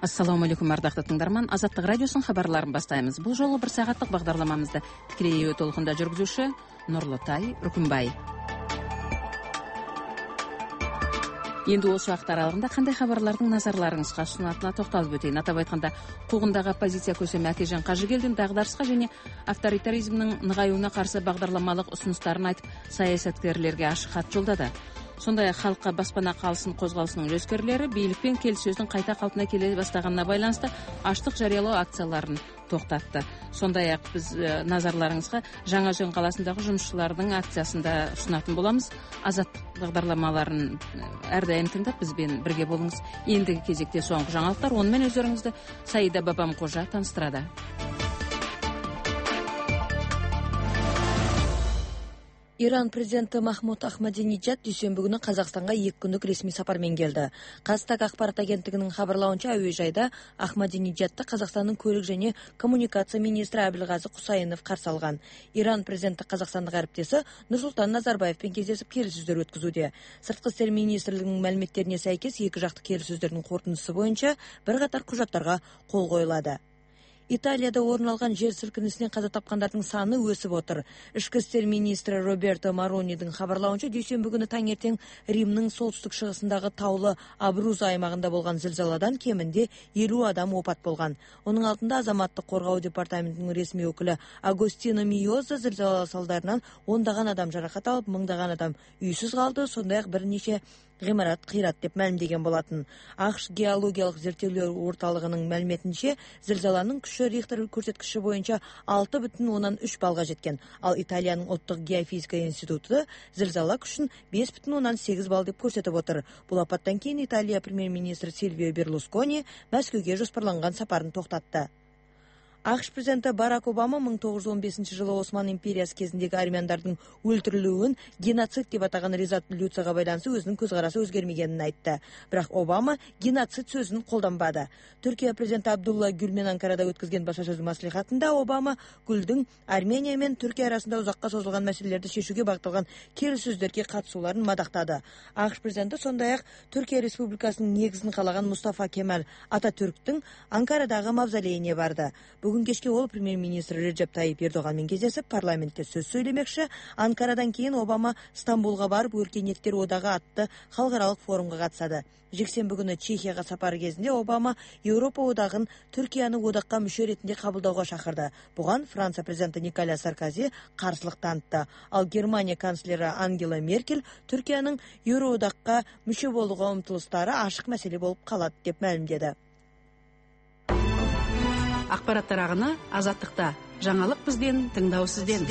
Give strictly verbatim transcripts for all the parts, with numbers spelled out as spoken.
Ассаламу алейкум, ардақты тыңдарман. Азаттық радиосын хабарларын бастаймыз. Бұл жолы бір сағаттық бағдарламамызды тікелей толқында жүргізуші Нұрлытай Үркімбай. Енді осы уақыт аралығында қандай хабарлардың назарларыңызға ұсынатынына тоқталып өтейін. Атап айтқанда, қуғындағы оппозиция көсемі Әкежан Қажыгелдин дағдарысқа және авторитаризмнің нығаюына қарсы бағдарламалық ұсыныстарын айтып, саясаткерлерге ашық хат жолдады. Сондай-ақ халыққа баспана қалсын қозғалысының үлескерлері билікпен келіссөздің қайта қалпына келе бастағанына байланысты аштық жариялау акцияларын тоқтатты. Сондай-ақ біз назарларыңызға Жаңаөзен қаласындағы жұмысшылардың акциясында ұсынатын боламыз. Азаттық бағдарламаларын әрдайым тыңдап бізбен бірге болыңыз. Ендігі кезекте соңғы жаңалықтар, онымен өздеріңізді Саида Бабамқожа таныстырады. Иран президенті Махмуд Ахмадинеджад дүйсенбі күні Қазақстанға екі күндік ресми сапармен келді. Қазтаг ақпарат агенттігінің хабарлауынша, әуежайда Ахмадинеджадты Қазақстанның көлік және коммуникация министрі Әбілғазы Құсайынов қарсы алған. Иран президенті қазақстандық әріптесі Нұрсұлтан Назарбаевпен кездесіп келіссөздер өткізуде. Сыртқы істер министрлігінің мәліметтеріне сәйкес, екі жақты келіссөздердің қорытындысы бойынша бірқатар құжаттарға қол қойылады. Италияда орын алған жер сілкінісінен қаза тапқандардың саны өсіп отыр. Ішкі істер министрі Роберто Маронидің хабарлауынша, дүйсенбі күні таңертең Римнің солтүстік шығысындағы таулы Абруза аймағында болған зілзаладан кемінде елу адам опат болған. Оның алдында азаматтық қорғау департаментінің ресми өкілі Агостино Миоза зілзала салдарынан ондаған адам жарақат алып, мыңдаған адам үйсіз қалды, сондай-ақ бірнеше ғимарат қират деп мәлімдеген болатын. ақш геологиялық зерттеулер орталығының мәліметінше, зілзаланың күші Рихтер көрсеткіші бойынша алты бүтін оннан үш балға жеткен, ал Италияның ұлттық геофизика институты зілзала күшін бес бүтін оннан сегіз балл деп көрсетіп отыр. Бұл апаттан кейін Италия премьер-министрі Сильвио Берлускони Мәскеуге жоспарланған сапарын тоқтатты. ақш президенті Барак Обама мың тоғыз жүз он бесінші жылы Осман империясы кезіндегі армяндардың өлтірілуін геноцид деп атаған резолюцияға байланысты өзінің көзқарасы өзгермегенін айтты. Бірақ Обама геноцид сөзін қолданбады. Түркия президенті Абдулла Гүлмен Анкарада өткізген баспасөз мәслихатында Обама Гүлдің Армения мен Түркия арасында ұзаққа созылған мәселелерді шешуге бағытталған келіссөздерге қатысуларын мадақтады. ақш президенті сондай-ақ Түркия республикасының негізін қалаған Мустафа Кемал Ататүрктің Анкарадағы мавзолейіне барды. Бүгін кешке ол премьер-министр Реджеп Тайип Ердоғанмен кездесіп, парламентте сөз сөйлемекші. Анкарадан кейін Обама Стамбулға барып, өркениеттер одағы атты халықаралық форумға қатысады. Жексенбі күні Чехияға сапары кезінде Обама Еуропа одағын Түркияны одаққа мүше ретінде қабылдауға шақырды. Бұған Франция президенті Николя Саркози қарсылық танытты. Ал Германия канцлері Ангела Меркель Түркияның Еуроодаққа мүше болуға ұмтылыстары ашық мәселе болып қалады деп мәлімдеді. Ақпараттар ағыны азаттықта. Жаңалық бізден, тыңдау сізден.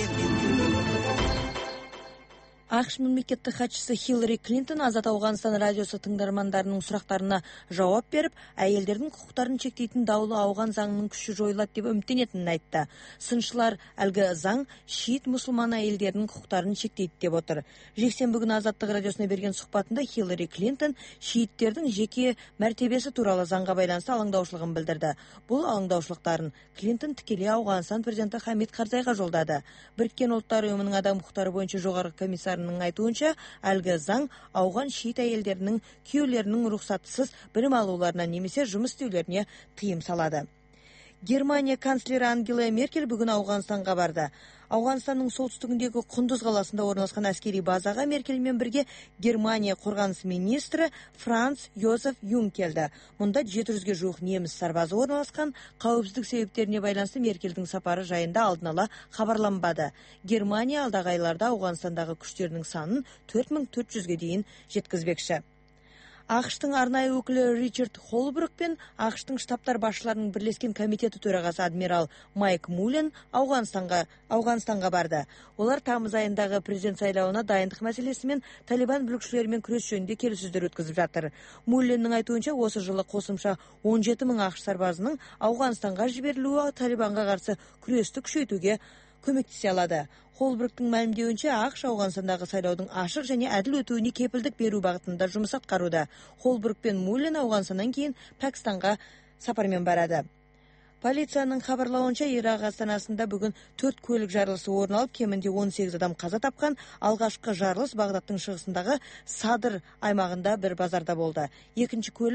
ақш мемлекеттік хатшысы Хиллари Клинтон Азат Ауғанстан радиосы тыңдармандарының сұрақтарына жауап беріп, әйелдердің құқықтарын шектейтін даулы ауған заңының күші жойылады деп үміттенетінін айтты. Сыншылар әлгі заң шиит мұсылман әйелдерінің құқықтарын шектейді деп отыр. Жексенбі күні Азаттық радиосына берген сұхбатында Хиллари Клинтон шииттердің жеке мәртебесі туралы заңға байланысты алаңдаушылығын білдірді. Бұл алаңдаушылықтарын Клинтон тікелей Ауғанстан президенті Хамид Карзайға жолдады. Біріккен ұлттар ұйымының адам құқықтары бойынша жоғарғы комиссар айтуынша, әлгі заң ауған шиит әйелдерінің күйеулерінің рұқсатсыз білім алуларына немесе жұмыс істеулеріне тыйым салады. Германия канцлері Ангела Меркель бүгін Ауғанстанға барды. Ауғанстанның солтүстігіндегі Құндыз қаласында орналасқан әскери базаға Меркельмен бірге Германия қорғаныс министрі Франц Йозеф Юнг келді. Мұнда жеті жүзге жуық неміс сарбазы орналасқан. Қауіпсіздік себептеріне байланысты Меркельдің сапары жайында алдын ала хабарланбады. Германия алдағы айларда Ауғанстандағы күштерінің санын төрт мың төрт жүзге дейін жеткізбекші. ақштың арнайы өкілі Ричард Холбрук пен ақштың штабтар басшыларының бірлескен комитеті төрағасы адмирал Майк Муллен Ауғанстанға, Ауғанстанға барды. Олар тамыз айындағы президент сайлауына дайындық мәселесі мен Талибан бүлікшілерімен күрес жөнінде келіссөздер өткізіп жатыр. Мулленнің айтуынша, осы жылы қосымша он жеті мың ақш сарбазының Ауғанстанға жіберілуі Талибанға қарсы күресті күшейтуге көмектесе алады. Холбруктың мәлімдеуінше, ақш Ауғанстандағы сайлаудың ашық және әділ өтуіне кепілдік беру бағытында жұмыс атқаруда. Холбрук пен Муллен Ауғанстаннан кейін Пәкістанға сапармен барады. Полицияның хабарлауынша, Ирак астанасында бүгін төрт көлік жарылысы орын алып, кемінде он сегіз адам қаза тапқан. Алғашқы жарылыс Бағдаттың шығысындағы Садыр аймағында бір базарда болды. Екінші көлік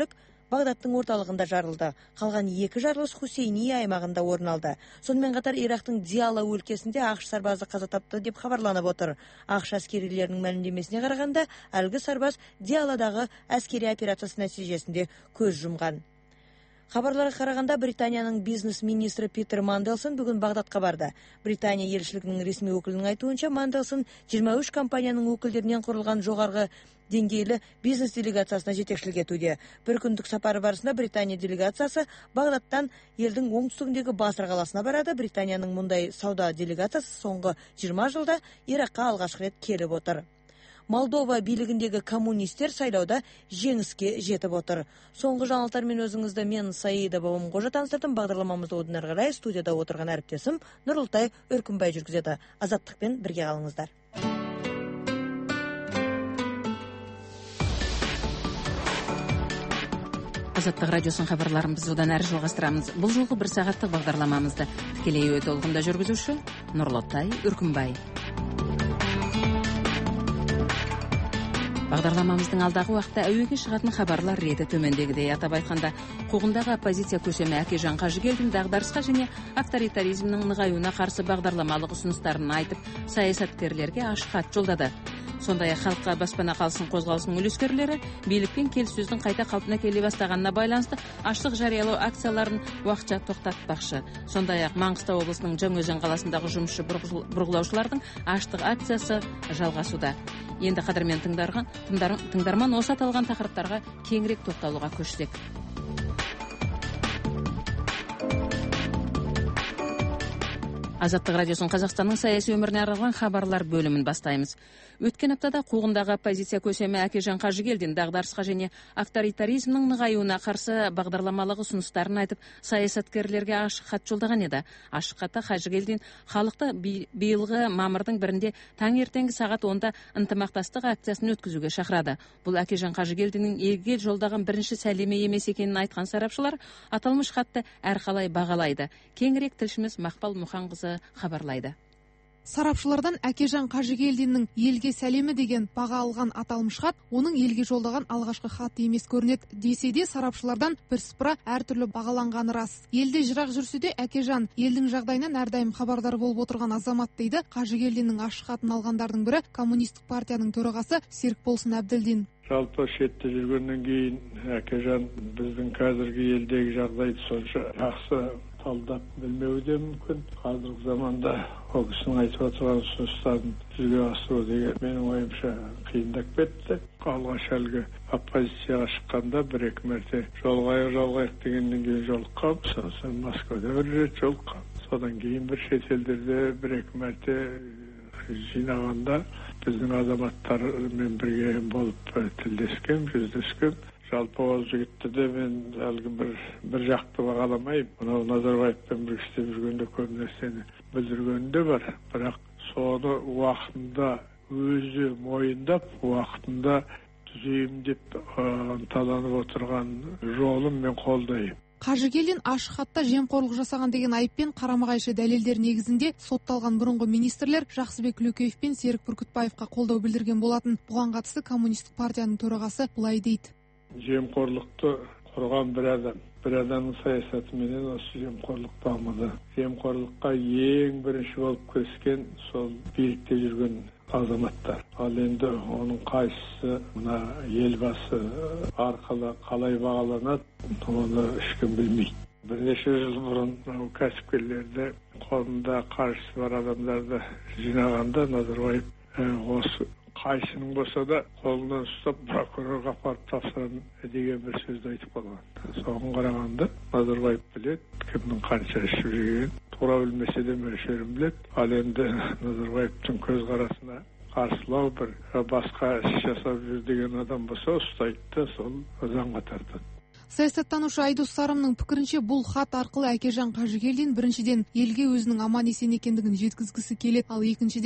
Багдадтың орталығында жарылды. Қалған екі жарылыс Хусейни аймағында орын алды. Сонымен қатар Ирактың Диала өлкесінде ақш сарбазы қаза тапты деп хабарланып отыр. ақш әскерилерінің мәлімдемесіне қарағанда, әлгі сарбаз Диаладағы әскери операциясы нәтижесінде көз жұмған. Хабарларға қарағанда, Британияның бизнес министрі Питер Манделсон бүгін Багдадқа барды. Британия елшілігінің ресми өкілінің айтуынша, Манделсон жиырма үш компанияның өкілдерінен құрылған жоғарғы деңгейлі бизнес делегациясына жетекшілік етуде. Bir күндік сапары барысында Британия делегациясы Багдадтан елдің оңтүстігіндегі Басра қаласына барады. Британияның мұндай сауда делегациясы соңғы жиырма жылда Иракқа алғашқы рет келіп отыр. Молдова билігіндегі коммунистер сайлауда жеңіске жетіп отыр. Соңғы жаңалықтармен өзіңізді мен Саида Бабамқожа таныстырдым. Бағдарламамызды одан әрі қарай студияда отырған әріптесім Нұрылтай Өркімбай жүргізеді. Азаттықпен бірге қалыңыздар. Азаттық радиосын хабарларын біз одан әрі жалғастырамыз. Бұл жолғы бір сағаттық бағдарламамызды тікелей өте толқында жүргізуші Нұрылтай Өркімбай. Бағдарламамыздың алдағы уақытта әуеге шығатын хабарлар реті төмендегідей. Атап айтқанда, қуғындағы оппозиция көсемі Әкежан Қажыгелдин дағдарысқа және авторитаризмнің нығаюына қарсы бағдарламалық ұсыныстарын айтып, саясаткерлерге ашық хат жолдады. Сондай-ақ халыққа баспана қалсын қозғалысының үлескерлері билікпен келіссөздің қайта қалпына келе бастағанына байланысты аштық жариялау акцияларын уақытша тоқтатпақшы. Сондай-ақ Маңғыстау облысының Жаңаөзен қаласындағы жұмысшы бұрғылаушылардың аштық акциясы жалғасуда. Енді қадірмен тыңдарман осы аталған тақырыптарға кеңірек тоқталуға көшсек. Азаттық радиосын Қазақстанның саяси өміріне арналған хабарлар бөлімін бастаймыз. Өткен аптада қуғындағы оппозиция көсемі Әкежан Қажыгелдин дағдарысқа және авторитаризмнің нығаюына қарсы бағдарламалық ұсыныстарын айтып, саясаткерлерге ашық хат жолдаған еді. Ашық хатта Қажыгелдин халықты биылғы мамырдың бірінде таңертеңгі сағат онда ынтымақтастық акциясын өткізуге шақырады. Бұл Әкежан Қажыгелдиннің елге жолдаған бірінші сәлемі емес екенін айтқан сарапшылар аталмыш хатты әрқалай бағалайды. Кеңірек тілшіміз Мақпал Мұханқызы хабарлайды. Сарапшылардан Әкежан Қажыгелдиннің елге сәлемі деген баға алған аталмыш хат оның елге жолдаған алғашқы хаты емес көрінеді. Десе де сарапшылардан бірсыпыра әртүрлі бағаланғаны рас. Елде жырақ жүрсе де Әкежан елдің жағдайынан әрдайым хабардар болып отырған азамат дейді. Қажыгелдиннің ашық хатын алғандардың бірі коммунистік партияның төрағасы Серікболсын Әбділдин. Жалпы шетте жүргеннен кейін Әкежан біздің қазіргі елдегі жағдайды сонша жақсы талдап білмеуі де мүмкін. Қазіргі заманда ол кісінің айтып отырған ұсыныстарын жүзеге асыру деген менің ойымша қиындап кетті. Алғаш әлгі оппозицияға шыққанда бір-екі мәрте жолғайық жолғайық дегеннен кейін жолыққам. Сосын Москвада бір рет жолыққам. Содан кейін бір шетелдерде бір-екі мәрте жинағанда біздің азаматтармен бірге болып тілдескен, жүздескен. Жалпы ол жігітті де мен әлгі бір, бір жақты бағаламайым. Мынау Назарбаевпен бір істеп жүргенде көп нәрсені білдіргенде бар. Бірақ соны уақытында өзі мойындап, уақытында түзейім деп ынталанып отырған жолын мен қолдаймын. Қажыгелдин ашық хатта жемқорлық жасаған деген айыппен қарама-қайшы дәлелдер негізінде сотталған бұрынғы министрлер Жақсыбек Үлкеев пен Серік Бүркітбаевқа қолдау білдірген болатын. Бұған қатысты коммунистік партияның төрағасы былай дейді. Жемқорлықты құрған бір адам. Бір адамның саясатыменен осы жемқорлық дамыды. Жемқорлыққа ең бірінші болып кіріскен сол билікте жүрген азаматтар. Ал енді оның қайсысы мына елбасы арқылы қалай бағаланады, оны ешкім білмейді. Бірнеше жыл бұрын кәсіпкерлерді қолында қаржысы бар адамдарды жинағанда Назарбаев осы қайсының болса да қолынан ұстап прокурорға апарып тапсырамын деген бір сөзді айтып қалған. Соған қарағанда Назарбаев біледі, кімнің қанша ішіп жүргенін, тура білмесе де мөлшерін біледі. Ал енді Назарбаевтың көзқарасына қарсылау бір басқа іс жасап жүр деген адам болса, ұстайды да сол заңға тартады. Саясаттанушы Айдос Сарымның пікірінше бұл хат арқылы Әкежан Қажыгелдин біріншіден елге өзінің аман есен екендігін жеткізгісі келеді, ал екіншіден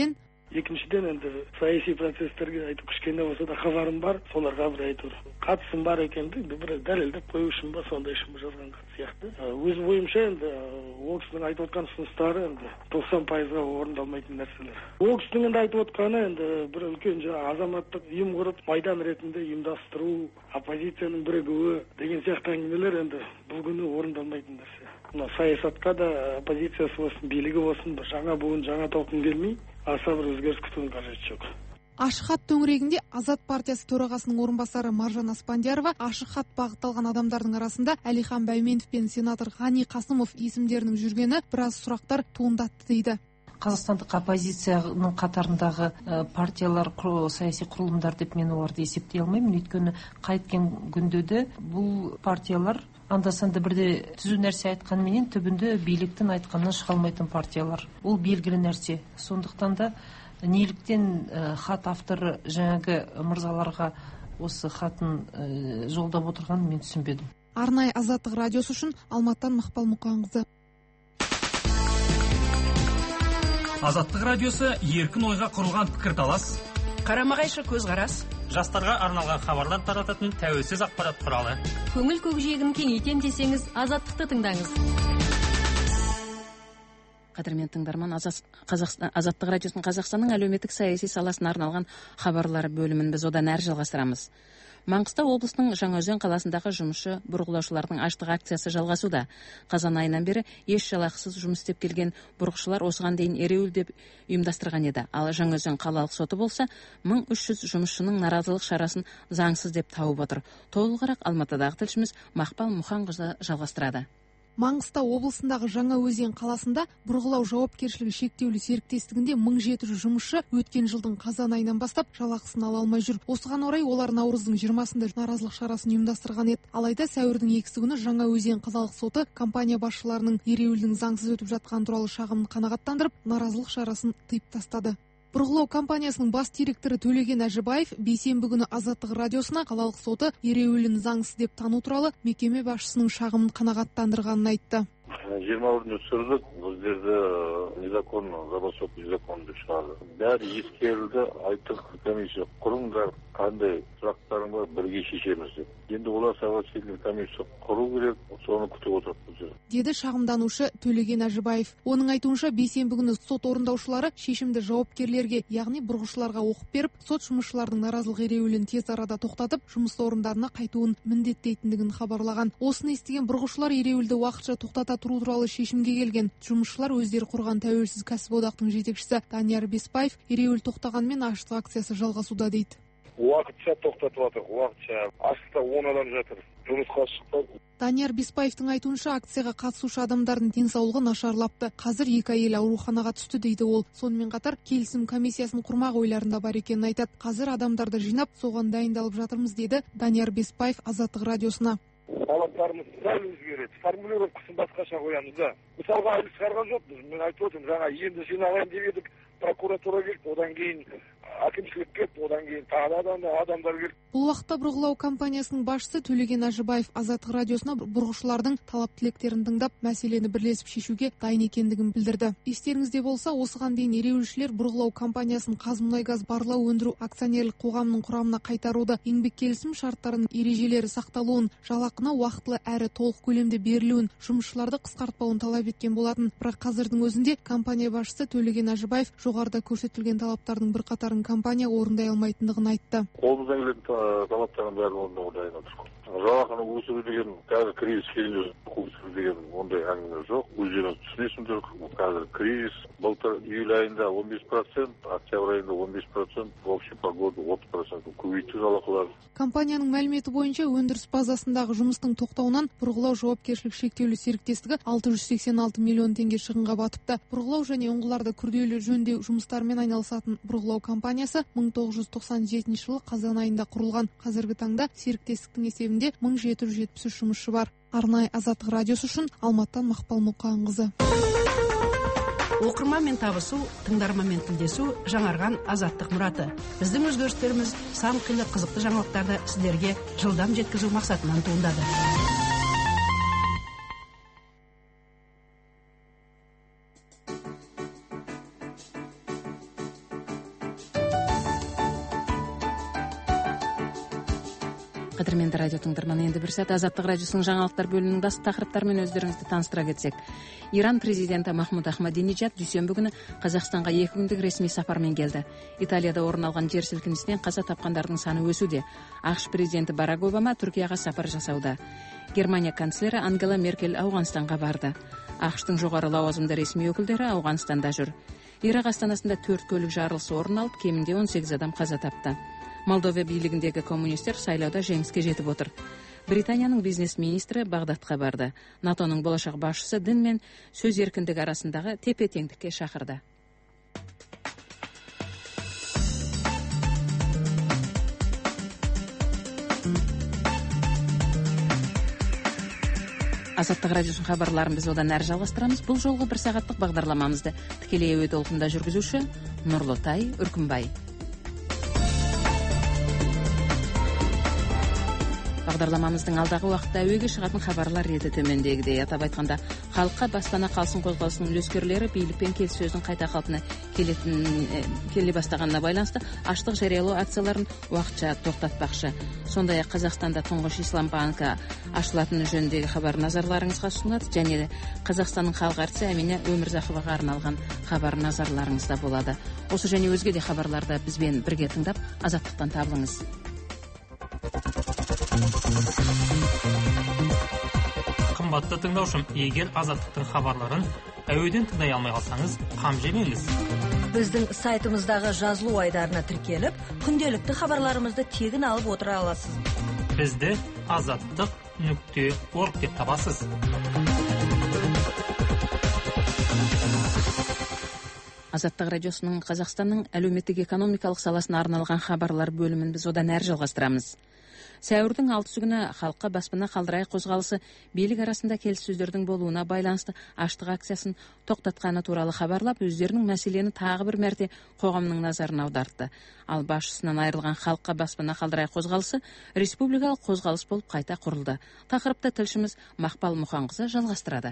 Экинчиден енді саясий процесстерге айтып кішкене болса да хабарым бар, соларға бір айтып қатысым бар екенді бір дәлелдеп қою үшін ба, сондай үшін ба жазған сияқты. Өз ойымша енді ол кісінің айтып отқан ұсыныстары енді тоқсан пайызға орындалмайтын нәрселер. Ол кісінің енді айтып отқаны енді бір үлкен жаңағы азаматтық ұйым құрып, майдан ретінде ұйымдастыру, оппозицияның бірігуі деген сияқты әңгімелер енді бұл күні орындалмайтын нәрсе. Мына саясатқа да оппозициясы болсын, билігі болсын, бір жаңа буын, жаңа толқын келмей, аса бір өзгеріс күтудің қажеті жоқ. Ашық хат төңірегінде Азат партиясы төрағасының орынбасары Маржан Аспандиярова ашық хат бағытталған адамдардың арасында Әлихан Бәйменов пен сенатор Ғани Қасымов есімдерінің жүргені біраз сұрақтар туындатты дейді. Қазақстандық оппозицияның қатарындағы партиялар, саяси құрылымдар деп мен оларды есептей алмаймын. Өйткені қайткен күнде бұл партиялар анда-санда бірде түзу нәрсе айтқанменен түбінде биліктің айтқанынан шыға алмайтын партиялар. Ол белгілі нәрсе. Сондықтан да неліктен хат авторы жаңағы мырзаларға осы хатын жолдап отырғанын мен түсінбедім. Арнайы Азаттық радиосы үшін Алматыдан Мақпал Мұқанқызы. Азаттық радиосы еркін ойға құрылған пікірталас, қарама-қайшы көзқарас, жастарға арналған хабарлар тарататын тәуелсіз ақпарат құралы. Көңіл көкжиегін кеңейтем десеңіз, Азаттықты тыңдаңыз. Қадірмен тыңдарман, Азаттық радиосының Қазақстанның әлеуметтік саяси саласына арналған хабарлар бөлімін біз одан әрі жалғастырамыз. Маңғыстау облысының Жаңаөзен қаласындағы жұмысшы бұрғылаушылардың аштық акциясы жалғасуда. Қазан айынан бері еш жалақысыз жұмыс істеп келген бұрғышылар осыған дейін ереуіл деп ұйымдастырған еді. Ал Жаңаөзен қалалық соты болса, мың үш жүз жұмысшының наразылық шарасын заңсыз деп тауып отыр. Толығырақ Алматыдағы тілшіміз Мақпал Мұқанқызы жалғастырады. Маңғыстау облысындағы Жаңаөзен қаласында бұрғылау жауапкершілігі шектеулі серіктестігінде мың жеті жүз жұмысшы өткен жылдың қазан айынан бастап жалақысын ала алмай жүр. Осыған орай олар наурыздың жиырмасында наразылық шарасын ұйымдастырған еді. Алайда сәуірдің екісі күні Жаңаөзен қалалық соты компания басшыларының ереуілдің заңсыз өтіп жатқан туралы шағымын қанағаттандырып, наразылық шарасын тыйып тастады. Бұрғылау компаниясының бас директоры Төлеген Әжібаев бейсенбі күні Азаттық радиосына қалалық соты ереуілін заңсыз деп тану туралы мекеме басшысының шағымын қанағаттандырғанын айтты. жиырма бірінші түсірдік, бұл жерде незаконно, забасов незаконно деп шығарды. Бәрі ескерілді, айттық, комиссия құрыңдар, қандай сұрақтарың бар, бірге шешеміз деп. Енді олар согласительный комиссия құру керек, соны күтіп отырып бұл жерде. Деді шағымданушы Төлеген Әжібаев. Оның айтуынша бейсенбі күні сот орындаушылары шешімді жауапкерлерге, яғни бұрғышыларға оқып беріп, сот жұмысшылардың наразылық ереуілін тез арада тоқтатып, жұмыс орындарына қайтуын міндеттейтіндігін хабарлаған. Осыны естіген бұрғышылар ереуілді уақытша тоқтата тұру туралы шешімге келген. Жұмысшылар өздері құрған тәуелсіз кәсіподақтың жетекшісі Данияр Беспаев ереуіл тоқтағанмен аштық акциясы жалғасуда дейді. Уақытша тоқтатып жатыр, уақытша. Аштықта он адам жатыр. Жұмысқа шықпайды. Данияр Беспаевтың айтуынша акцияға қатысушы адамдардың денсаулығы нашарлапты. Қазір екі әйел ауруханаға түсті дейді ол. Сонымен қатар келісім комиссиясын құрмақ ойларында бар екенін айтады. Қазір адамдарды жинап, соған дайындалып жатырмыз дейді Данияр Беспаев Азаттық радиосына. Талаптарымыз сәл өзгереді. Формулировкасын басқаша қоямыз да. Мысалға әлі шығарған жоқпыз. Мен айтып отырмын, жаңа енді жиналайын деп едік, прокуратура келді, одан кейін әкімшілік келді, одан кейін тағы да адамдар келді. Бұл уақытта бұрғылау компаниясының басшысы Төлеген Әжібаев Азаттық радиосына бұрғышылардың талап тілектерін тыңдап, мәселені бірлесіп шешуге дайын екендігін білдірді. Естеріңізде болса, осыған дейін ереуілшілер бұрғылау компаниясын Қазмұнайгаз барлау өндіру акционерлік қоғамының құрамына қайтаруды, еңбек келісім шарттарының ережелері сақталуын, жалақыны уақытылы әрі толық көлемде берілуін, жұмысшыларды қысқартпауын талап еткен болатын. Бірақ қазірдің өзінде компания басшысы Төлеген Әжібаев жоғарыда көрсетілген талаптардың бірқатарын компания орындай алмайтындығын айтты. Қолымыздан келетін талаптардың бәрін орындауға дайын отырмыз. Жалақыны өсіру деген, қазір кризис келді, өсіру деген ондай әңгіме жоқ. Өздеріңіз түсінесіңдер, қазір кризис. Былтыр июль айында он бес процент, октябрь айында он бес процент, в общем по году отыз процент көбейтті жалақылар. Компанияның мәліметі бойынша өндіріс базасындағы жұмыстың тоқтауынан бұрғылау жауапкершілік шектеулі серіктестігі алты жүз сексен алты миллион теңге шығынға батыпты. Бұрғылау және ұңғыларды күрделі жөндеу жұмыстарымен айналысатын бұрғылау компаниясы мың тоғыз жүз тоқсан жетінші жылы қазан айында құрылған. Қазіргі таңда серіктестіктің есебінде мың жеті жүз жетпіс үш жұмысшы бар. Арнайы Азаттық радиосы үшін Алматыдан Мақпал Мұқанқызы. Оқырманмен табысу, тыңдарманмен тілдесу жаңарған Азаттық мұраты. Біздің өзгерістеріміз сан қилы қызықты жаңалықтарды сіздерге жылдам жеткізу мақсатынан туындады. Кадырменді радио тыңдарманы, енді бір сәт Азаттық радиосының жаңалықтар бөлімінің басты тақырыптарымен өздеріңізді таныстыра кетсек. Иран президенті Махмуд Ахмадинеджад дүйсенбі күні Қазақстанға екі күндік ресми сапармен келді. Италияда орын алған жер сілкінісінен қаза тапқандардың саны өсуде. ақш президенті Барак Обама Түркияға сапар жасауда. Германия канцлері Ангела Меркель Ауғанстанға барды. ақштың жоғары лауазымды ресми өкілдері Ауғанстанда жүр. Ирак астанасында төрт көлік жарылысы орын алып, кемінде он сегіз адам қаза тапты. Молдова билігіндегі коммунистер сайлауда жеңіске жетіп отыр. Британияның бизнес министрі Бағдадқа барды. натоның болашақ басшысы дін мен сөз еркіндігі арасындағы тепе-теңдікке шақырды. Азаттық радиосының хабарларын біз одан әрі жалғастырамыз. Бұл жолғы бір сағаттық бағдарламамызды тікелей әуе толқында жүргізуші Нұрлытай Үркімбай. Бағдарламамыздың алдағы уақытта әуеге шығатын хабарлар реті төмендегідей. Атап айтқанда, халыққа баспана қалсын қозғалысының үлескерлері билікпен келіссөздің қайта қалпына келетін келе бастағанына байланысты аштық жариялау акцияларын уақытша тоқтатпақшы. Сондай-ақ Қазақстанда тұңғыш ислам банкі ашылатыны жөніндегі хабар назарларыңызға ұсынылады, және Қазақстанның халық әртісі Әмина Өмірзақоваға арналған хабар назарларыңызда болады. Осы және өзге де хабарларды бізбен бірге тыңдап, азаттықтан табылыңыз. Қымбатты тыңдаушым, егер азаттықтың хабарларын әуеден тыңдай алмай қалсаңыз, қам жемеңіз. Біздің сайтымыздағы жазылу айдарына тіркеліп, күнделікті хабарларымызды тегін алып отыра аласыз. Бізді азаттық нүкте орг деп табасыз. Азаттық радиосының Қазақстанның әлеуметтік экономикалық саласына арналған хабарлар бөлімін біз одан әрі жалғастырамыз. Сәуірдің алтысы күні халыққа баспана қалдырай қозғалысы билік арасында келіссөздердің болуына байланысты аштық акциясын тоқтатқаны туралы хабарлап, өздерінің мәселені тағы бір мәрте қоғамның назарын аудартты. Ал басшысынан айырылған халыққа баспана қалдырай қозғалысы республикалық қозғалыс болып қайта құрылды. Тақырыпты тілшіміз Мақпал Мұханқызы жалғастырады.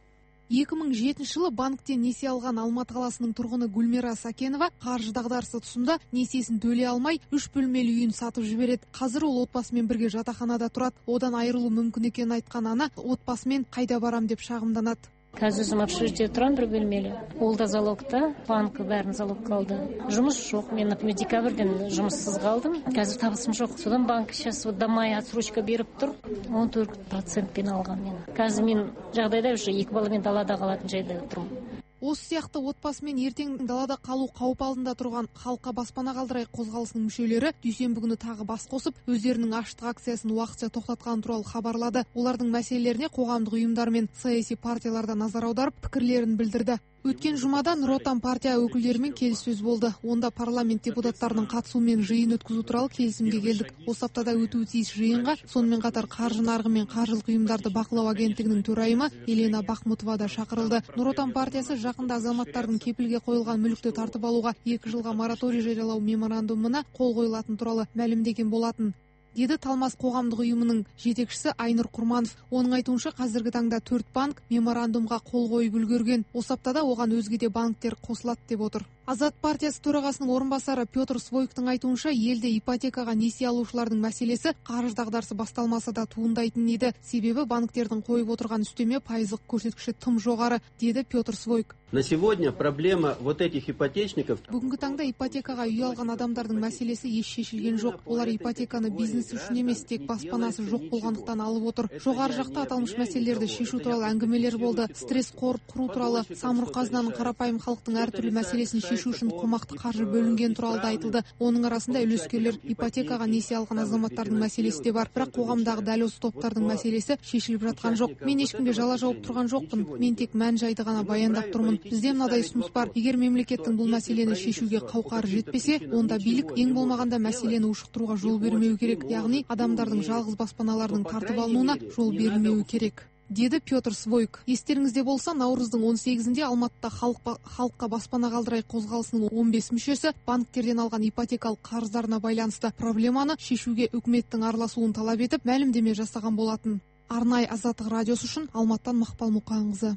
екі мың жетінші жылы банктен несие алған Алматы қаласының тұрғыны Гүлмира Сакенова қаржы дағдарысы тұсында несиесін төлей алмай үш бөлмелі үйін сатып жібереді. Қазір ол отбасымен бірге жатақханада тұрады. Одан айырылу мүмкін екенін айтқан ана отбасымен қайда барам деп шағымданады. Қазір өзім общежитие тұрам бір бөлмелі. Ол да залогта, банкі бәрін залогқа алды. Жұмыс жоқ. Мен, например, декабрьден жұмыссыз қалдым. Қазір табысым жоқ. Содан банк сейчас вот домай отсрочка беріп тұр. он төрт процентпен алған мен. Қазір мен жағдайда уже екі баламен далада қалатын жайда тұрмын. Осы сияқты отбасымен ертең далада қалу қауіп алдында тұрған халыққа баспана қалдырай қозғалысының мүшелері дүйсенбі күні тағы бас қосып, өздерінің аштық акциясын уақытша тоқтатқан туралы хабарлады. Олардың мәселелеріне қоғамдық ұйымдар мен саяси партияларда назар аударып, пікірлерін білдірді. Өткен жұмада Нұр Отан партия өкілдерімен келіссөз болды. Онда парламент депутаттарының қатысуымен жиын өткізу туралы келісімге келдік. Осы аптада өтуі тиіс жиынға сонымен қатар қаржы нарығы мен қаржылық ұйымдарды бақылау агенттігінің төрайымы Елена Бахмутова да шақырылды. Нұр Отан партиясы жақында азаматтардың кепілге қойылған мүлікті тартып алуға екі жылға мораторий жариялау меморандумына қол қойылатын туралы мәлімдеген болатын, деді Талмас қоғамдық ұйымының жетекшісі Айнұр Құрманов. Оның айтуынша қазіргі таңда төрт банк меморандумға қол қойып үлгерген. Осы аптада оған өзге де банктер қосылады деп отыр. Азат партиясы төрағасының орынбасары Петр Свойктың айтуынша, елде ипотекаға несие алушылардың мәселесі қаржы дағдарысы басталмаса да туындайтын еді. Себебі банктердің қойып отырған үстеме пайыздық көрсеткіші тым жоғары, деді Петр Свойк. На сегодня проблема вот этих ипотечников. Бүгінгі таңда ипотекаға үй алған адамдардың мәселесі еш шешілген жоқ. Олар ипотеканы бизнес үшін емес, тек баспанасы жоқ болғандықтан алып отыр. Жоғары жақта аталмыш мәселелерді шешу туралы әңгімелер болды. Стресс қор құру туралы, самұрық қазынаның қарапайым халықтың әртүрлі мәселесін шешу үшін қомақты қаржы бөлінген туралы да айтылды. Оның арасында үлескерлер, ипотекаға несие алған азаматтардың мәселесі де бар. Бірақ қоғамдағы дәл осы топтардың мәселесі шешіліп жатқан жоқ. Мен ешкімге жала жауып тұрған жоқпын. Мен тек мән жайды ғана баяндап тұрмын. Бізде мынадай ұсыныс бар. Егер мемлекеттің бұл мәселені шешуге қауқары жетпесе, онда билік ең болмағанда мәселені ушықтыруға жол бермеу керек. Яғни адамдардың жалғыз баспаналарының тартып алынуына жол берілмеу керек, деді Петр Свойк. Естеріңізде болса, наурыздың он сегізінде Алматыда халық, халыққа баспана қалдырай қозғалысының он бес мүшесі банктерден алған ипотекалық қарыздарына байланысты проблеманы шешуге үкіметтің араласуын талап етіп мәлімдеме жасаған болатын. Арнай Азаттық радиосы үшін Алматыдан Мақпал Мұқанқызы.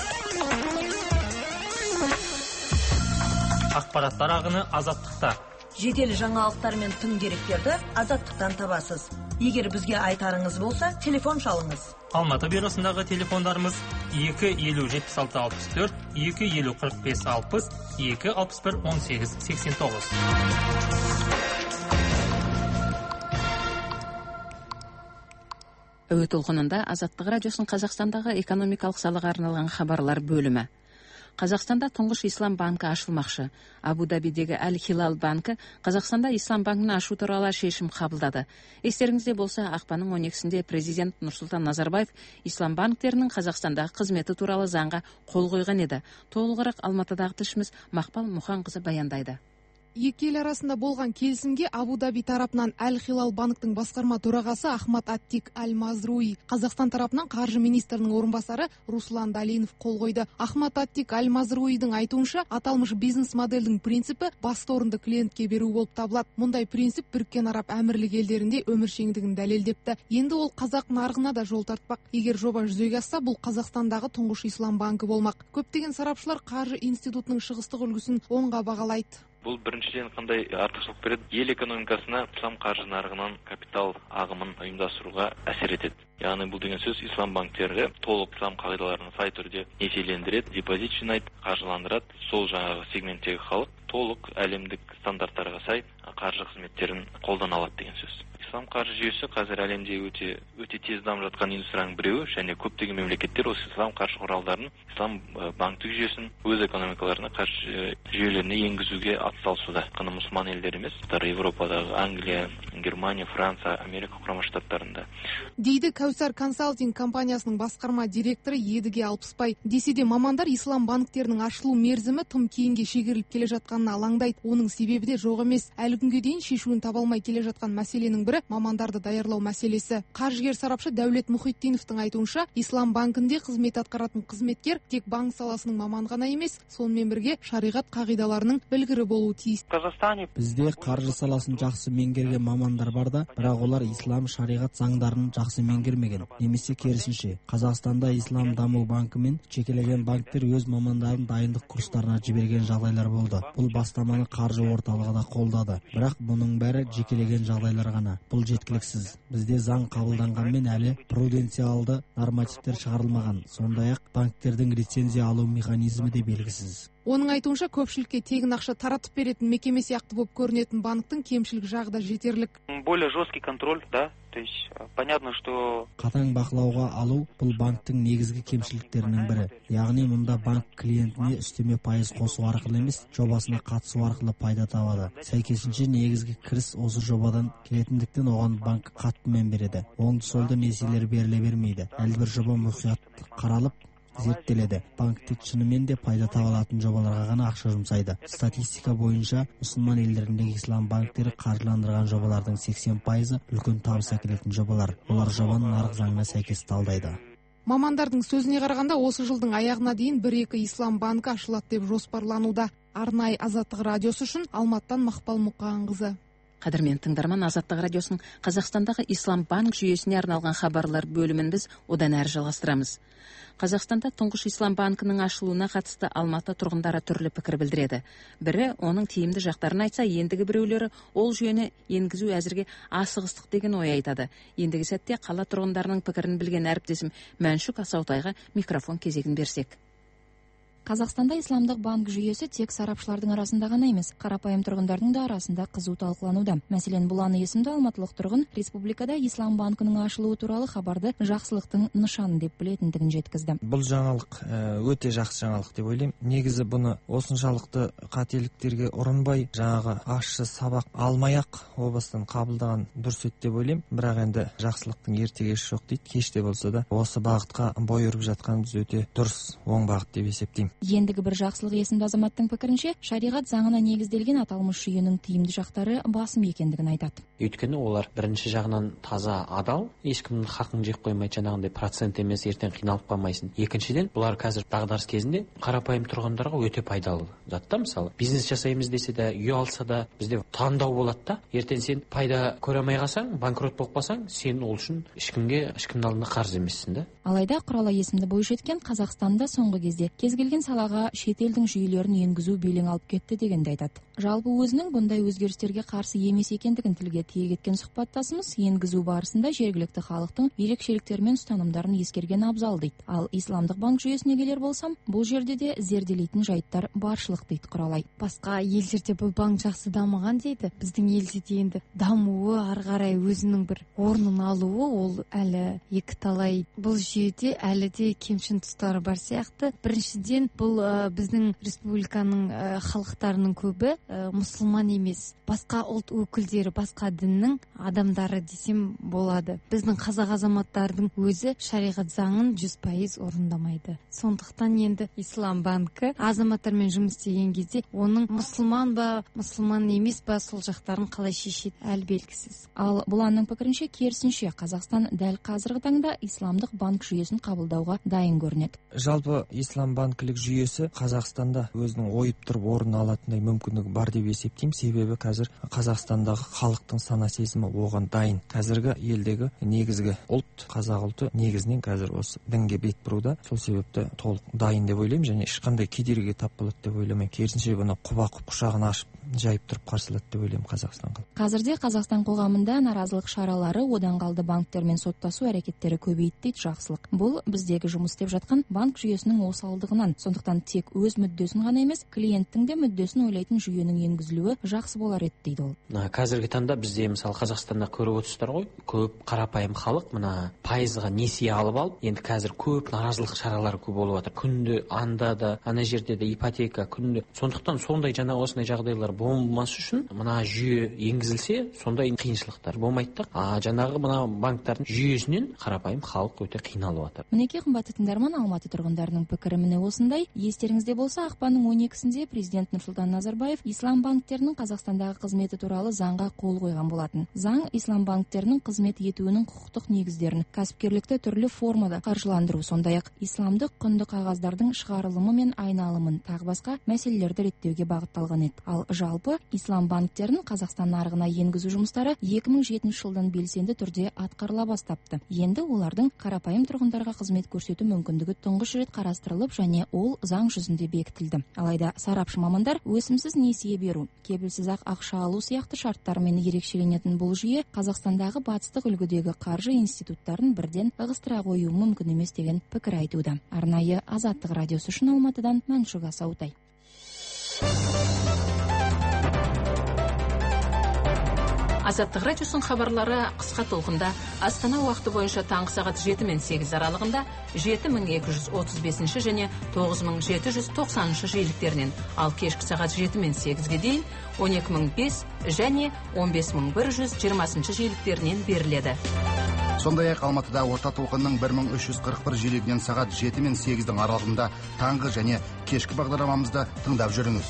Ақпараттар ағыны Азаттықта. Жедел жаңалықтар мен тың деректерді Азаттықтан табасыз. Егер бізге айтарыңыз болса, телефон шалыңыз. Алматы бюросындағы телефондарымыз екі елу жетпіс алты алпыс төрт, екі елу қырық бес алпыс, екі алпыс бір он сегіз сексен тоғыз. Әуе толқынында Азаттық радиосын Қазақстандағы экономикалық салаға арналған хабарлар бөлімі. Қазақстанда тұңғыш Ислам банкі ашылмақшы. Абу-Дабидегі Әл-Хилал банкі Қазақстанда Ислам банкін ашу туралы шешім қабылдады. Естеріңізде болса, ақпанның он екісінде президент Нұрсұлтан Назарбаев Ислам банктерінің Қазақстандағы қызметі туралы заңға қол қойған еді. Толығырақ Алматыдағы тілшіміз Мақпал Мұханқызы баяндайды. Екі ел арасында болған келісімге Абу-Даби тарапынан Әл-Хилал банктың басқарма төрағасы Ахмад Аттик Аль-Мазруи, Қазақстан тарапынан қаржы министрінің орынбасары Руслан Далинов қол қойды. Ахмад Аттик Аль-Мазруидің айтуынша, аталмыш бизнес модельдің принципі басты орынды клиентке беру болып табылады. Мұндай принцип Біріккен Араб Әмірлік елдерінде өміршеңдігін дәлелдепті. Енді ол қазақ нарығына да жол тартпақ. Егер жоба жүзеге асса, бұл Қазақстандағы тұңғыш Ислам банкі болмақ. Көптеген сарапшылар қаржы институтының шығыстық үлгісін оңға бағалайды. Бұл біріншіден қандай артықшылық береді? Ел экономикасына ислам қаржы нарығынан капитал ағымын ұйымдастыруға әсер етеді. Яғни бұл деген сөз ислам банктері толық ислам қағидаларын сай түрде несиелендіреді, депозит жинайды, қаржыландырады. Сол жаңағы сегменттегі халық толық әлемдік стандарттарға сай қаржы қызметтерін қолдана алады деген сөз. Ислам қаржы жүйесі қазір әлемде өте өте тез дамып жатқан индустрияның біреуі, және көптеген мемлекеттер осы ислам қаржы құралдарын, ислам банктік жүйесін өз экономикаларына, қаржы жүйелеріне енгізуге атсалысуда. Қана мұсылман елдер емес, Европадағы Англия, Германия, Франция, Америка құрама штаттарында. Дейді Кәусар консалтинг компаниясының басқарма директоры Едіге Алпысбай. Десе де мамандар ислам банктерінің ашылу мерзімі тым кейінге шегеріліп келе жатқанына алаңдайды. Оның себебі де жоқ емес. Әлі күнге дейін шешуін таба алмай келе жатқан мәселенің бірі мамандарды даярлау мәселесі. Қаржыгер сарапшы Дәулет Мұхитдиновтың айтуынша, Ислам банкінде қызмет атқаратын қызметкер тек банк саласының маман ғана емес, сонымен бірге шариғат қағидаларының білгірі болуы тиіс. Бізде қаржы саласын жақсы меңгерген мамандар бар да, бірақ олар ислам шариғат заңдарын жақсы меңгермеген. Немесе керісінше, Қазақстанда Ислам даму банкі мен жекелеген банктер өз мамандарын дайындық курстарына жіберген жағдайлар болды. Бұл бастаманы қаржы орталығы да қолдады. Бірақ бұның бәрі жекелеген жағдайлар ғана. Бұл жеткіліксіз. Бізде заң қабылданғанмен әлі пруденциалды нормативтер шығарылмаған. Сондай-ақ банктердің лицензия алу механизмі де белгісіз. Оның айтуынша, көпшілікке тегін ақша таратып беретін мекеме сияқты болып көрінетін банктың кемшілік жағы да жетерлік. Более жесткий контроль, да? То есть понятно, что қатаң бақылауға алу бұл банктың негізгі кемшіліктерінің бірі. Яғни мұнда банк клиентіне үстеме пайыз қосу арқылы емес, жобасына қатысу арқылы пайда табады. Сәйкесінше негізгі кіріс осы жобадан келетіндіктен оған банк қатты мән береді. Оңды-солды несиелер беріле бермейді. Әлбір жоба мұқият қаралып зерттеледі. Банктік шынымен де пайда таба алатын жобаларға ғана ақша жұмсайды. Статистика бойынша мұсылман елдеріндегі ислам банктері қаржыландырған жобалардың сексен пайызы үлкен табыс әкелетін жобалар. Олар жобаны нарық заңына сәйкес талдайды. Мамандардың сөзіне қарағанда, осы жылдың аяғына дейін бір-екі ислам банкі ашылады деп жоспарлануда. Арнайы Азаттық радиосы үшін Алматыдан Мақпал Мұқанқызы. Қадірмен тыңдарман, Азаттық радиосының Қазақстандағы Ислам банк жүйесіне арналған хабарлар бөлімін біз одан әрі жалғастырамыз. Қазақстанда тұңғыш Ислам банкінің ашылуына қатысты Алматы тұрғындары түрлі пікір білдіреді. Бірі оның тиімді жақтарын айтса, ендігі біреулері ол жүйені енгізу әзірге асығыстық деген ой айтады. Ендігі сәтте қала тұрғындарының пікірін білген әріптесім Мәншүк Асаутайға микрофон кезегін берсек. Қазақстанда исламдық банк жүйесі тек сарапшылардың арасында ғана емес, қарапайым тұрғындардың да арасында қызу талқылануда. Мәселен, Бұланы есімді алматылық тұрғын республикада ислам банкінің ашылуы туралы хабарды жақсылықтың нышаны деп білетіндігін жеткізді. Бұл жаңалық өте жақсы жаңалық деп ойлаймын. Негізі бұны осыншалықты қателіктерге ұрынбай, жаңағы ащы сабақ алмай-ақ о бастан қабылдаған дұрыс еді деп ойлаймын. Бірақ енді жақсылықтың ертегесі жоқ дейді. Кеште болса да осы бағытқа бой үріп жатқанымыз өте дұрыс, оң бағыт деп есептеймін. Ендігі бір жақсылық есімді азаматтың пікірінше, шариғат заңына негізделген аталмыш жүйенің тиімді жақтары басым екендігін айтады. Өйткені олар бірінші жағынан таза адал, ешкімнің хақын жеп қоймайды, жаңағындай процент емес, ертең қиналып қалмайсың. Екіншіден, бұлар қазір дағдарыс кезінде қарапайым тұрғындарға өте пайдалы затта. Мысалы, бизнес жасаймыз десе де, үй алса да, бізде таңдау болады да. Ертең сен пайда көре алмай қалсаң, банкрот болып қалсаң, сен ол үшін ешкімге, ешкімнің алдында қарыз емессің да. Алайда Құрала есімді бойжеткен Қазақстанда соңғы кезде кез келген салаға шетелдің жүйелерін енгізу белең алып кетті дегенді айтады. жалпы өзінің бұндай өзгерістерге қарсы емес екендігін тілге тиек еткен сұхбаттасымыз енгізу барысында жергілікті халықтың ерекшеліктері мен ұстанымдарын ескерген абзал дейді. Ал исламдық банк жүйесіне келер болсам, бұл жерде де зерделейтін жайттар баршылық дейді Құралай. Басқа елдерде бұл банк жақсы дамыған дейді. Біздің елде де енді дамуы, ары қарай өзінің бір орнын алуы ол әлі екі талай. Бұл жүйеде әлі де кемшін тұстары бар сияқты. Біріншіден, бұл ә, біздің республиканың ә, халықтарының көбі ә, мұсылман емес. Басқа ұлт өкілдері, басқа діннің адамдары десем болады. Біздің қазақ азаматтардың өзі шариғат заңын жүз пайыз орындамайды. Сондықтан енді ислам банкі азаматтармен жұмыс істеген кезде оның мұсылман ба, мұсылман емес па, сол жақтарын қалай шешеді әлі белгісіз. Ал Бұланның пікірінше, керісінше Қазақстан дәл қазіргі таңда исламдық банк жүйесін қабылдауға дайын көрінеді. Жалпы ислам банкілік жүйесі Қазақстанда өзінің ойып тұрып орын алатындай мүмкіндігі бар деп есептеймін. Себебі қазір Қазақстандағы халықтың сана сезімі оған дайын. Қазіргі елдегі негізгі ұлт, қазақ ұлты негізінен қазір осы дінге бет бұруда. Сол себепті толық дайын деп ойлаймын, және ешқандай кедергіге тап болады деп ойламаймын. Керісінше бұны құба-құп құшағын ашып жайып тұрып қарсылады деп ойлаймын Қазақстанға. Қазірде Қазақстан қоғамында наразылық шаралары, одан қалды банктермен соттасу әрекеттері көбейді дейді Жақсылық. Бұл біздегі жұмыс істеп жатқан банк жүйесінің осалдығынан. Сондықтан тек өз мүддесін ғана емес, клиенттің де мүддесін ойлайтын жүйенің енгізілуі жақсы болар еді дейді ол. Қазіргі таңда бізде мысалы Қазақстанда көріп отырсыздар ғой, көп қарапайым халық мына пайызға несие алып алып, енді қазір көп наразылық шаралары көп болып жатыр. Күнде анда да, ана жерде де ипотека күнде. Сондықтан сондай жаңа осындай жағдайлар болмас үшін мына жүйе енгізілсе, сондай қиыншылықтар болмайды да. А жаңағы мына банктардың жүйесінен қарапайым халық өте қиналып жатыр. Мінекей қымбатты тыңдарман, Алматы тұрғындарының пікірі міне осындай. Естеріңізде болса, ақпанның он екісінде президент Нұрсұлтан Назарбаев ислам банктерінің Қазақстандағы қызметі туралы заңға қол қойған болатын. Заң ислам банктерінің қызмет етуінің құқықтық негіздерін, кәсіпкерлікті түрлі формада қаржыландыру, сондай-ақ исламдық құнды қағаздардың шығарылымы мен айналымын, тағы басқа мәселелерді реттеуге бағытталған еді. Ал жалпы ислам банктерін Қазақстан нарығына енгізу жұмыстары екі мың жетінші жылдан белсенді түрде атқарыла бастапты. Енді олардың қарапайым тұрғындарға қызмет көрсету мүмкіндігі тұңғыш рет қарастырылып, және ол заң жүзінде бекітілді. Алайда сарапшы мамандар өсімсіз несие беру, кепілсіз ақ ақша алу сияқты шарттармен ерекшеленетін бұл жүйе Қазақстандағы батыстық үлгідегі қаржы институттарын бірден ығыстыра қою мүмкін емес деген пікір айтуда. Арнайы Азаттық радиосы үшін Алматыдан Мәншүк Асаутай. Азаттық радиосын хабарлары қысқа толқында Астана уақыты бойынша таңғы сағат жеті мен сегіз аралығында жеті мың екі жүз отыз бесінші және тоғыз мың жеті жүз тоқсаныншы жиіліктерінен, ал кешкі сағат жеті мен сегізге дейін он екі мың бес және он бес мың бір жүз жиырмасыншы жиіліктерінен беріледі. Сондай-ақ Алматыда орта толқынның бір мың үш жүз қырық бір жиілігінен сағат жеті мен сегіздің аралығында таңғы және кешкі бағдарламамызды тыңдап жүріңіз.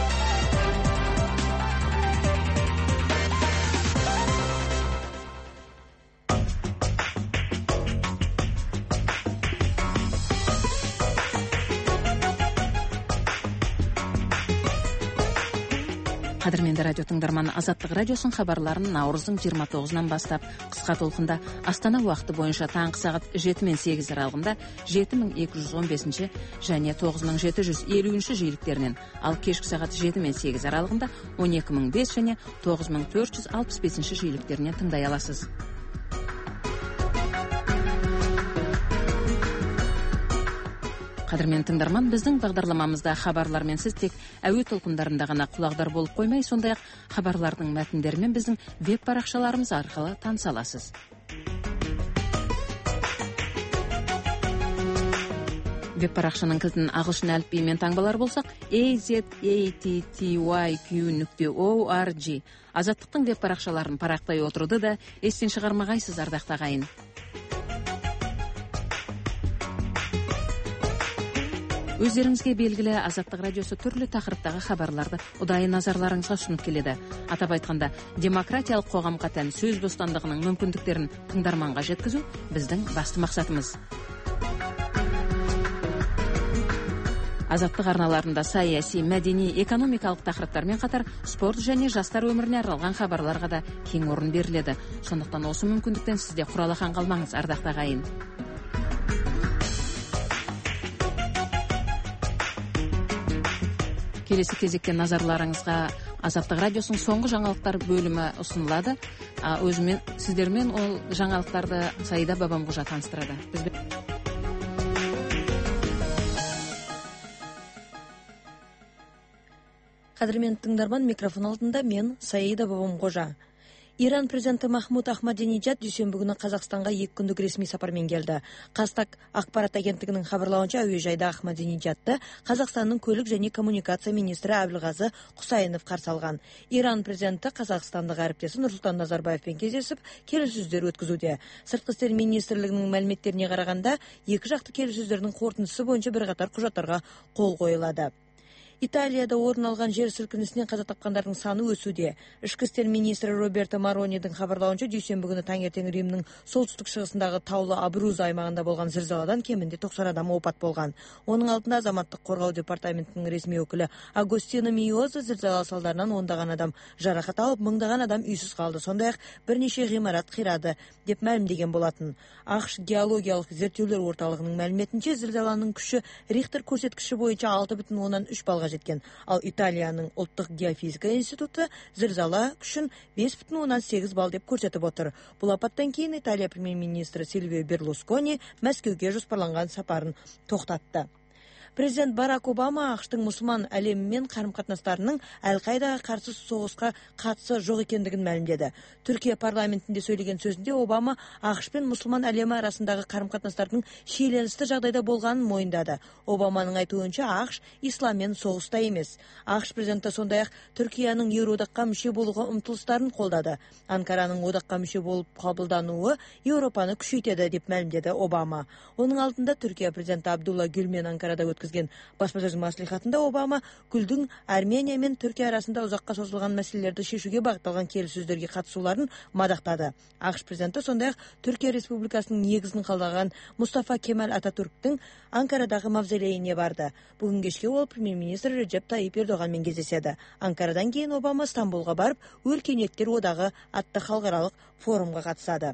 Қадірменді радио тыңдарман, Азаттық радиосын хабарларын наурыздың жиырма тоғызынан бастап қысқа толқында Астана уақыты бойынша таңғы сағат жеті мен сегіз аралығында жеті мың екі жүз он бесінші және тоғыз мың жеті жүз елуінші жиіліктерінен, ал кешкі сағат жеті мен сегіз аралығында он екі мың бес және тоғыз мың төрт жүз алпыс бесінші жиіліктерінен тыңдай аласыз. Қадірмен тыңдарман, біздің бағдарламамызда хабарлармен сіз тек әуе толқындарында ғана құлағдар болып қоймай, сондай-ақ хабарлардың мәтіндерімен біздің веб парақшаларымыз арқылы таныса аласыз. Веб парақшаның кілтін ағылшын әліпбиімен таңбалар болсақ, a z a t t y q нүкте org. Азаттықтың веб парақшаларын парақтай отыруды да естен шығармағайсыз, ардақты ағайын. Өздеріңізге белгілі, Азаттық радиосы түрлі тақырыптағы хабарларды ұдайы назарларыңызға ұсынып келеді. Атап айтқанда, демократиялық қоғамға тән сөз бостандығының мүмкіндіктерін тыңдарманға жеткізу біздің басты мақсатымыз. Азаттық арналарында саяси, мәдени, экономикалық тақырыптармен қатар спорт және жастар өміріне арналған хабарларға да кең орын беріледі. Сондықтан осы мүмкіндіктен сізде құралақан қалмаңыз, ардақты ағайын. Келесі кезекте назарларыңызға Азаттық радиосының соңғы жаңалықтар бөлімі ұсынылады. Өзімен сіздермен ол жаңалықтарды Саида Бабамқожа таныстырады. Қадірменді тыңдарман, микрофон алдында мен Саида Бабамқожа. Иран президенті Махмуд Ахмадинеджад дүйсенбі күні Қазақстанға екі күндік ресми сапармен келді. Қазтаг ақпарат агенттігінің хабарлауынша, әуежайда Ахмадинеджадты Қазақстанның көлік және коммуникация министрі Әбілғазы Құсайынов қарсы алған. Иран президенті қазақстандық әріптесі Нұрсұлтан Назарбаевпен кездесіп, келіссөздер өткізуде. Сыртқы істер министрлігінің мәліметтеріне қарағанда, екі жақты келіссөздердің қорытындысы бойынша бірқатар құжаттарға қол қойылады. Италияда орын алған жер сілкінісінен қаза тапқандардың саны өсуде. Ішкі істер министрі Роберто Маронидің хабарлауынша, дүйсенбі күні таңертең Римнің солтүстік шығысындағы таулы Абруза аймағында болған зілзаладан кемінде тоқсан адам опат болған. Оның алдында азаматтық қорғау департаментінің ресми өкілі Агостино Миоза зілзала салдарынан ондаған адам жарақат алып, мыңдаған адам үйсіз қалды. Сондай-ақ бірнеше ғимарат қирады деп мәлімдеген болатын. ақш геологиялық зерттеулер орталығының мәліметінше, зілзаланың күші Рихтер көрсеткіші бойынша алты бүтін оннан үш балға жеткен. Ал Италияның ұлттық геофизика институты зілзала күшін бес бүтін оннан сегіз балл деп көрсетіп отыр. Бұл апаттан кейін Италия премьер-министрі Сильвио Берлускони Мәскеуге жоспарланған сапарын тоқтатты. Президент Барак Обама ақштың мұсылман әлемімен қарым-қатынастарының Әл-Қайдаға қарсы соғысқа қатысы жоқ екендігін мәлімдеді. Түркия парламентінде сөйлеген сөзінде Обама ақш пен мұсылман әлемі арасындағы қарым-қатынастардың шиеленісті жағдайда болғанын мойындады. Обаманың айтуынша, ақш исламмен соғыста емес. ақш президенті сондай-ақ Түркияның Еуроодаққа мүше болуға ұмтылыстарын қолдады. Анкараның одаққа мүше болып қабылдануы Еуропаны күшейтеді деп мәлімдеді Обама. Оның алдында Түркия президенті Абдулла Гүлмен Анкарада өткізген баспасөз мәслихатында Обама Гүлдің Армения мен Түркия арасында ұзаққа созылған мәселелерді шешуге бағытталған келіссөздерге қатысуларын мадақтады. ақш президенті сондай-ақ Түркия Республикасының негізін қалаған Мустафа Кемал Ататүрктің Анкарадағы мавзолейіне барды. Бүгін кешке ол премьер-министр Реджеп Тайип Ердоғанмен кездеседі. Анкарадан кейін Обама Стамбулға барып, өркениеттер одағы атты халықаралық форумға қатысады.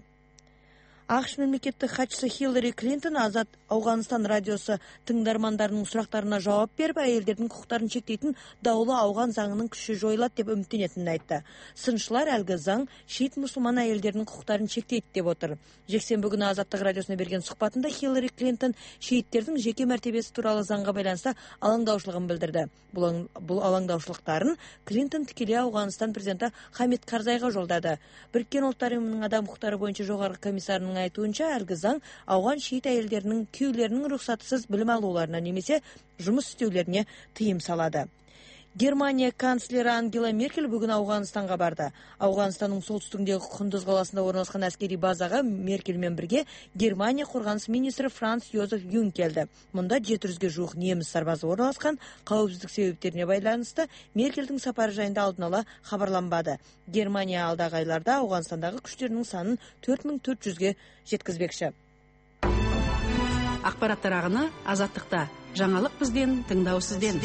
ақш мемлекеттік хатшысы Хиллари Клинтон Азат Ауғанстан радиосы тыңдармандарының сұрақтарына жауап беріп, әйелдердің құқықтарын шектейтін даулы ауған заңының күші жойылады деп үміттенетінін айтты. Сыншылар әлгі заң шиит мұсылман әйелдердің құқықтарын шектейді деп отыр. Жексенбі күні Азаттық радиосына берген сұхбатында Хиллари Клинтон шииттердің жеке мәртебесі туралы заңға байланысты алаңдаушылығын білдірді. Бұл, бұл алаңдаушылықтарын Клинтон тікелей Ауғанстан президенті Хамид Карзайға жолдады. Біріккен ұлттар ұйымының адам құқықтары бойынша жоғарғы комиссарының айтуынша, әлгі заң ауған шиит әйелдерінің күйеулерінің рұқсатсыз білім алуларына немесе жұмыс істеулеріне тыйым салады. Германия канцлері Ангела Меркель бүгін Ауғанстанға барды. Ауғанстанның солтүстігіндегі Құндыз қаласында орналасқан әскери базаға Меркельмен бірге Германия қорғаныс министрі Франц Йозеф Юнг келді. Мұнда жеті жүзге жуық неміс сарбазы орналасқан. Қауіпсіздік себептеріне байланысты Меркельдің сапары жайында алдын ала хабарланбады. Германия алдағы айларда Ауғанстандағы күштерінің санын төрт мың төрт жүзге жеткізбекші. Ақпараттар ағыны Азаттықта. Жаңалық бізден, тыңдау сізден.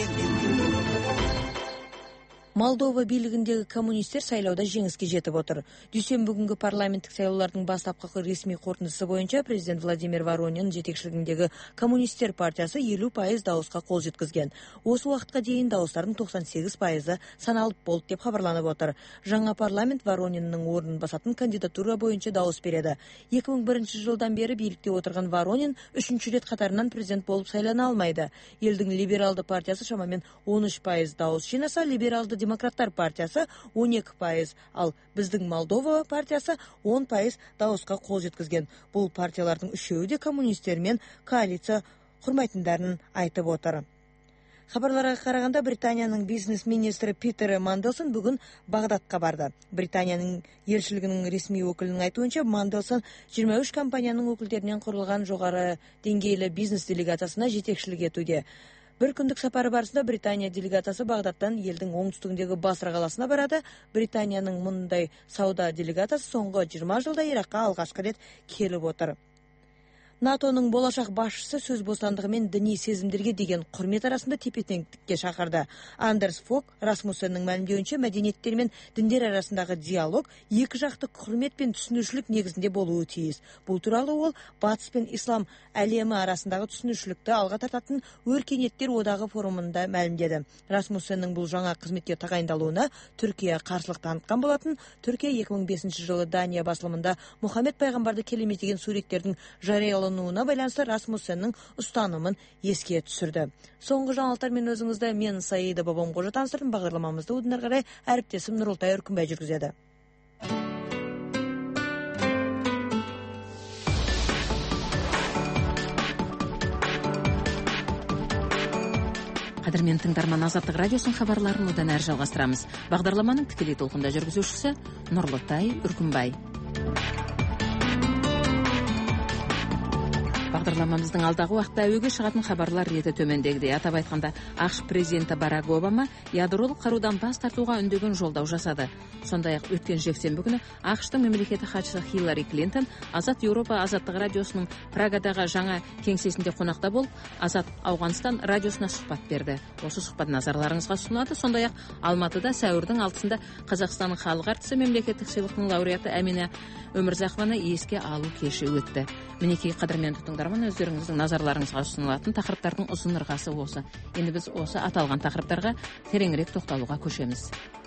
Молдова билігіндегі коммунистер сайлауда жеңіске жетіп отыр. Дүйсенбі күнгі парламенттік сайлаулардың бастапқы ресми қорытындысы бойынша президент Владимир Воронин жетекшілігіндегі коммунистер партиясы елу пайыз дауысқа қол жеткізген. Осы уақытқа дейін дауыстардың тоқсан сегіз пайызы саналып болды деп хабарланып отыр. Жаңа парламент Ворониннің орнын басатын кандидатура бойынша дауыс береді. екі мың бірінші жылдан бері билікте отырған Воронин үшінші рет қатарынан президент болып сайлана алмайды. Елдің либералды партиясы шамамен он үш пайыз дауыс жинаса, либералды демократтар партиясы он екі пайыз, ал біздің Молдова партиясы он пайыз дауысқа қол жеткізген. Бұл партиялардың үшеуі де коммунистермен коалиция құрмайтындарын айтып отыр. Хабарларға қарағанда Британияның бизнес министрі Питер Манделсон бүгін Бағдадқа барды. Британияның елшілігінің ресми өкілінің айтуынша, Манделсон жиырма үш компанияның өкілдерінен құрылған жоғары деңгейлі бизнес делегациясына жетекшілік етуде. Бір күндік сапары барысында Британия делегациясы Бағдадтан елдің оңтүстігіндегі Басра қаласына барады. Британияның мұндай сауда делегациясы соңғы жиырма жылда Иракқа алғашқы рет келіп отыр. натоның болашақ басшысы сөз бостандығы мен діни сезімдерге деген құрмет арасында тепе-теңдікке шақырды. Андерс Фок Расмуссеннің мәлімдеуінше мәдениеттер мен діндер арасындағы диалог екі жақты құрмет пен түсінушілік негізінде болуы тиіс. Бұл туралы ол батыс пен ислам әлемі арасындағы түсінушілікті алға тартатын өркениеттер одағы форумында мәлімдеді. Расмуссеннің бұл жаңа қызметке тағайындалуына Түркия қарсылық танытқан болатын. Түркия екі мың бесінші жылы Дания басылымында Мұхаммед пайғамбарды келеметтеген суреттердің жариялануына байланысты Расмуссеннің ұстанымын еске түсірді. Соңғы жаңалықтармен өзіңізді мен Саида Бабамқожа таныстырдым. Бағдарламамызды одан әрі қарай әріптесім Нұрылтай Үркімбай жүргізеді. Қадірмен тыңдарман, Азаттық радиосының хабарларын одан әрі жалғастырамыз. Бағдарламаның тікелей толқында жүргізушісі Нұрлытай Үркімбай. Бағдарламамыздың алдағы уақытта әуеге шығатын хабарлар реті төмендегідей. Атап айтқанда, ақш президенті Барак Обама ядролық қарудан бас тартуға үндеген жолдау жасады. Сондай-ақ өткен жексенбі күні ақштың мемлекеттік хатшысы Хиллари Клинтон Азат Еуропа Азаттық радиосының Прагадағы жаңа кеңсесінде қонақта болып, Азат Ауғанстан радиосына сұхбат берді. Осы сұхбат назарларыңызға ұсынылады. Сондай-ақ Алматыда сәуірдің алтысында Қазақстанның халық әртісі мемлекеттік сыйлықтың лауреаты Әмина Өмірзақованы еске алу кеші өтті. Мінекей, қадірмен тыңдарман, өздеріңіздің назарларыңызға ұсынылатын тақырыптардың ұзын ырғасы осы. Енді біз осы аталған тақырыптарға тереңірек тоқталуға көшеміз.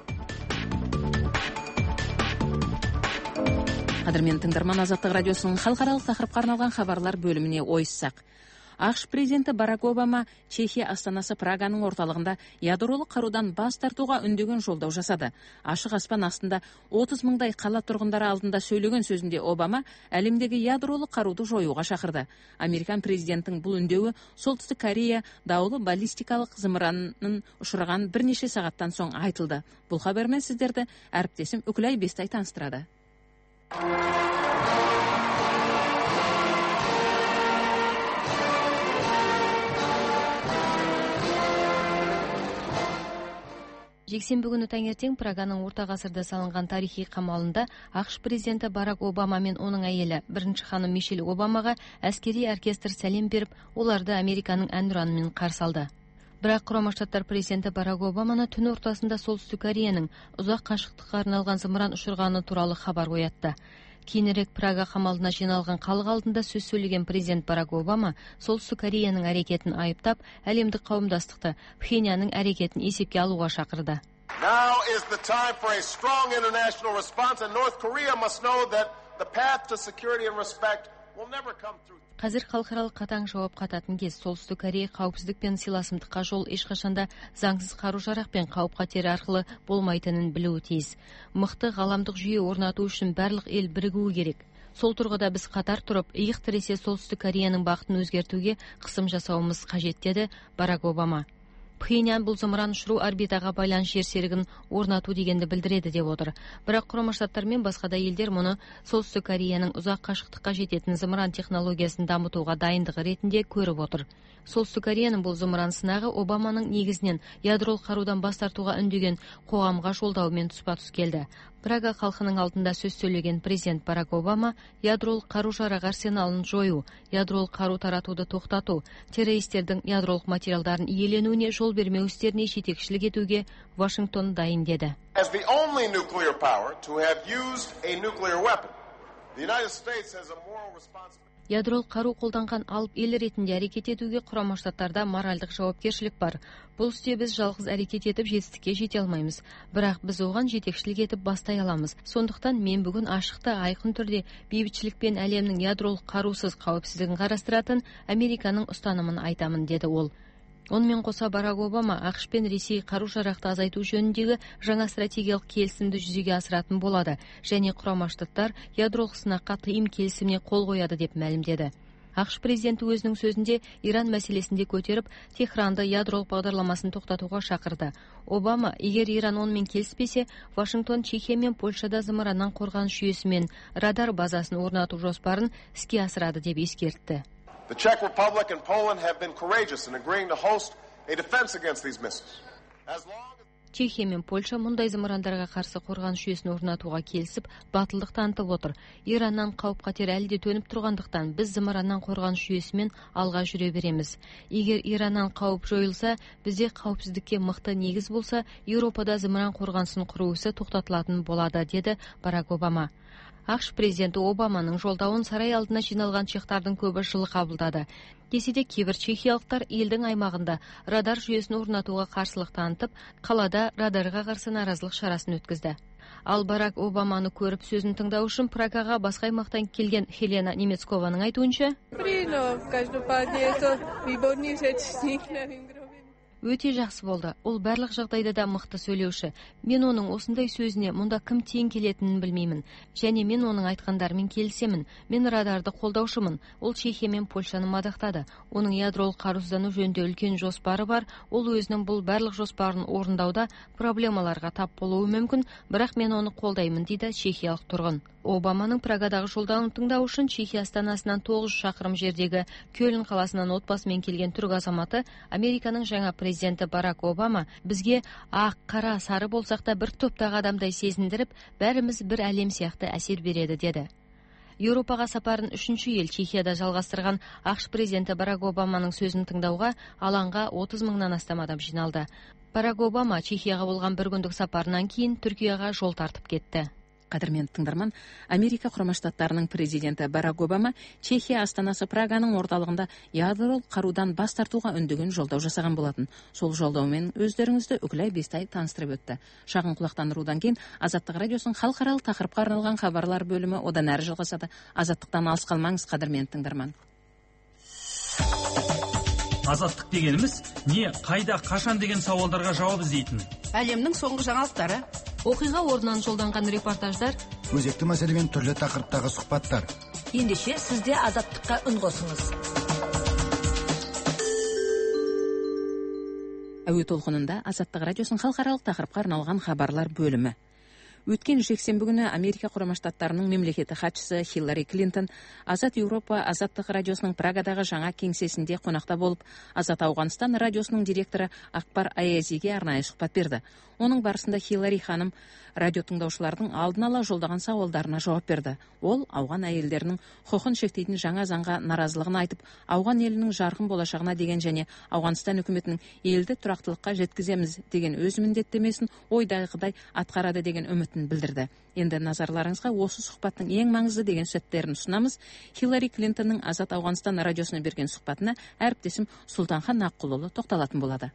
Қадірмен тыңдарман, Азаттық радиосының халықаралық тақырыпқа арналған хабарлар бөліміне ойыссақ. ақш президенті Барак Обама Чехия астанасы Праганың орталығында ядролық қарудан бас тартуға үндеген жолдау жасады. Ашық аспан астында отыз мыңдай қала тұрғындары алдында сөйлеген сөзінде Обама әлемдегі ядролық қаруды жоюға шақырды. Американ президентінің бұл үндеуі Солтүстік Корея даулы баллистикалық зымыранын ұшырған бірнеше сағаттан соң айтылды. Бұл хабармен сіздерді әріптесім Үкілай Бестай таныстырады. Жексенбі күні таңертең Праганың орта ғасырда салынған тарихи қамалында ақш президенті Барак Обама мен оның әйелі бірінші ханым Мишель Обамаға әскери оркестр сәлем беріп, оларды Американың әнұранымен қарсы алды. Бірақ Құрама Штаттар президенті Барак Обаманы түн ортасында Солтүстік Кореяның ұзақ қашықтыққа арналған зымыран ұшырғаны туралы хабар оятты. Кейінірек Прага қамалына жиналған халық алдында сөз сөйлеген президент Барак Обама Солтүстік Кореяның әрекетін айыптап, әлемдік қауымдастықты Пхеньянның әрекетін есепке алуға шақырды. Now is the time for a strong international response, and North Korea must know that the path to security and respect will never come through. Қазір халықаралық қатаң жауап қататын кез. Солтүстік Корея қауіпсіздік пен сыйласымдыққа жол ешқашанда заңсыз қару-жарақ пен қауіп-қатері арқылы болмайтынын білуі тиіс. Мықты ғаламдық жүйе орнату үшін барлық ел бірігуі керек. Сол тұрғыда біз қатар тұрып, иық тіресе Солтүстік Кореяның бағытын өзгертуге қысым жасауымыз қажет, деді Барак Обама. Пхеньян бұл зымыран ұшыру орбитаға байланыс жерсерігін орнату дегенді білдіреді деп отыр. Бірақ Құрама Штаттар мен басқа да елдер мұны Солтүстік Кореяның ұзақ қашықтыққа жететін зымыран технологиясын дамытуға дайындығы ретінде көріп отыр. Солтүстік Кореяның бұл зымыран сынағы Обаманың негізінен ядролық қарудан бас тартуға үндеген қоғамға жолдауымен тұспа-тұс келді. Прага халқының алдында сөз сөйлеген президент Барак Обама ядролық қару-жарақ арсеналын жою, ядролық қару таратуды тоқтату, террористердің ядролық материалдарын иеленуіне жол бермеу істеріне жетекшілік етуге Вашингтон дайын деді. As the only nuclear power to have used a nuclear weapon, the United States has a moral responsibility. Ядролық қару қолданған алып ел ретінде әрекет етуге Құрама Штаттарда моральдық жауапкершілік бар. Бұл істе біз жалғыз әрекет етіп жетістікке жете алмаймыз. Бірақ біз оған жетекшілік етіп бастай аламыз. Сондықтан мен бүгін ашықты айқын түрде бейбітшілік пен әлемнің ядролық қарусыз қауіпсіздігін қарастыратын Американың ұстанымын айтамын, деді ол. Онымен қоса Барак Обама ақш пен Ресей қару-жарақты азайту жөніндегі жаңа стратегиялық келісімді жүзеге асыратын болады және Құрама Штаттар ядролық сынаққа тыйым келісіміне қол қояды деп мәлімдеді. ақш президенті өзінің сөзінде Иран мәселесінде көтеріп, Техранды ядролық бағдарламасын тоқтатуға шақырды. Обама, егер Иран онымен келіспесе, Вашингтон Чехия мен Польшада зымыраннан қорғаныс жүйесі мен радар базасын орнату жоспарын іске асырады деп ескертті. The Czech Republic and Poland have been courageous in agreeing to host a defense against these missiles. As long as Чехия мен Польша мұндай зымырандарға қарсы қорғаныс жүйесін орнатуға келісіп, батылдық танытып отыр. Ираннан қауіп-қатер әлі де төніп тұрғандықтан біз зымыраннан қорғаныс жүйесімен алға жүре береміз. Егер Ираннан қауіп жойылса, бізде қауіпсіздікке мықты негіз болса, Еуропада зымыран қорғанысын құру ісі тоқтатылатын болады, деді Барак Обама. ақш президенті Обаманың жолдауын сарай алдына жиналған чехтардың көбі жылы қабылдады. Десе де кейбір чехиялықтар елдің аймағында радар жүйесін орнатуға қарсылық танытып, қалада радарға қарсы наразылық шарасын өткізді. Ал Барак Обаманы көріп сөзін тыңдау үшін Прагаға басқа аймақтан келген Хелена Немецкованың айтуынша, өте жақсы болды. Ол барлық жағдайда да мықты сөйлеуші. Мен оның осындай сөзіне мұнда кім тең келетінін білмеймін. Және мен оның айтқандарымен келісемін. Мен радарды қолдаушымын. Ол Чехия мен Польшаны мадақтады. Оның ядролық қарусыздану жөнінде үлкен жоспары бар. Ол өзінің бұл барлық жоспарын орындауда проблемаларға тап болуы мүмкін, бірақ мен оны қолдаймын, дейді чехиялық тұрғын. Обаманың Прагадағы жолдауын тыңдау үшін Чехия астанасынан тоғыз жүз шақырым жердегі Кёльн қаласынан отбасымен келген түрік азаматы Американың жаңа президенті Барак Обама бізге ақ, қара, сары болсақ та бір топтағы адамдай сезіндіріп, бәріміз бір әлем сияқты әсер береді, деді. Еуропаға сапарын үшінші ел Чехияда жалғастырған ақш президенті Барак Обаманың сөзін тыңдауға алаңға отыз мыңнан астам адам жиналды. Барак Обама Чехияға болған бір күндік сапарынан кейін Түркияға жол тартып кетті. Қадірмен тыңдарман, Америка Құрама Штаттарының президенті Барак Обама Чехия астанасы Праганың орталығында ядролық қарудан бас тартуға үндеген жолдау жасаған болатын. Сол жолдаумен өздеріңізді үкілай бестай таныстырып өтті. Шағын құлақтандырудан кейін Азаттық радиосының халықаралық тақырыпқа арналған хабарлар бөлімі одан әрі жалғасады. Азаттықтан алыс қалмаңыз, қадірмен тыңдарман. Азаттық дегеніміз не, қайда, қашан деген сауалдарға жауап іздейтін. Әлемнің соңғы жаңалықтары, оқиға орнынан жолданған репортаждар, өзекті мәселемен түрлі тақырыптағы сұхбаттар. Ендеше сізде азаттыққа үн қосыңыз. Әуе толқынында Азаттық радиосының халықаралық тақырыпқа арналған хабарлар бөлімі. Өткен жексенбі күні Америка Құрама Штаттарының мемлекеттік хатшысы Хиллари Клинтон Азат Еуропа Азаттық радиосының Прагадағы жаңа кеңсесінде қонақта болып, Азат Ауғанстан радиосының директоры Акбар Аязиге арнайы сұхбат берді. Оның барысында Хиллари ханым радио тыңдаушылардың алдын ала жолдаған сауалдарына жауап берді. Ол ауған әйелдерінің құқын шектейтін жаңа заңға наразылығын айтып, ауған елінің жарқын болашағына деген және Ауғанстан үкіметінің елді тұрақтылыққа жеткіземіз деген өз міндеттемесін ойдағыдай атқарады деген үмітін білдірді. Енді назарларыңызға осы сұхбаттың ең маңызды деген сәттерін ұсынамыз. Хиллари Клинтонның Азат Ауғанстан радиосына берген сұхбатына әріптесім Сұлтанхан Аққұлұлы тоқталатын болады.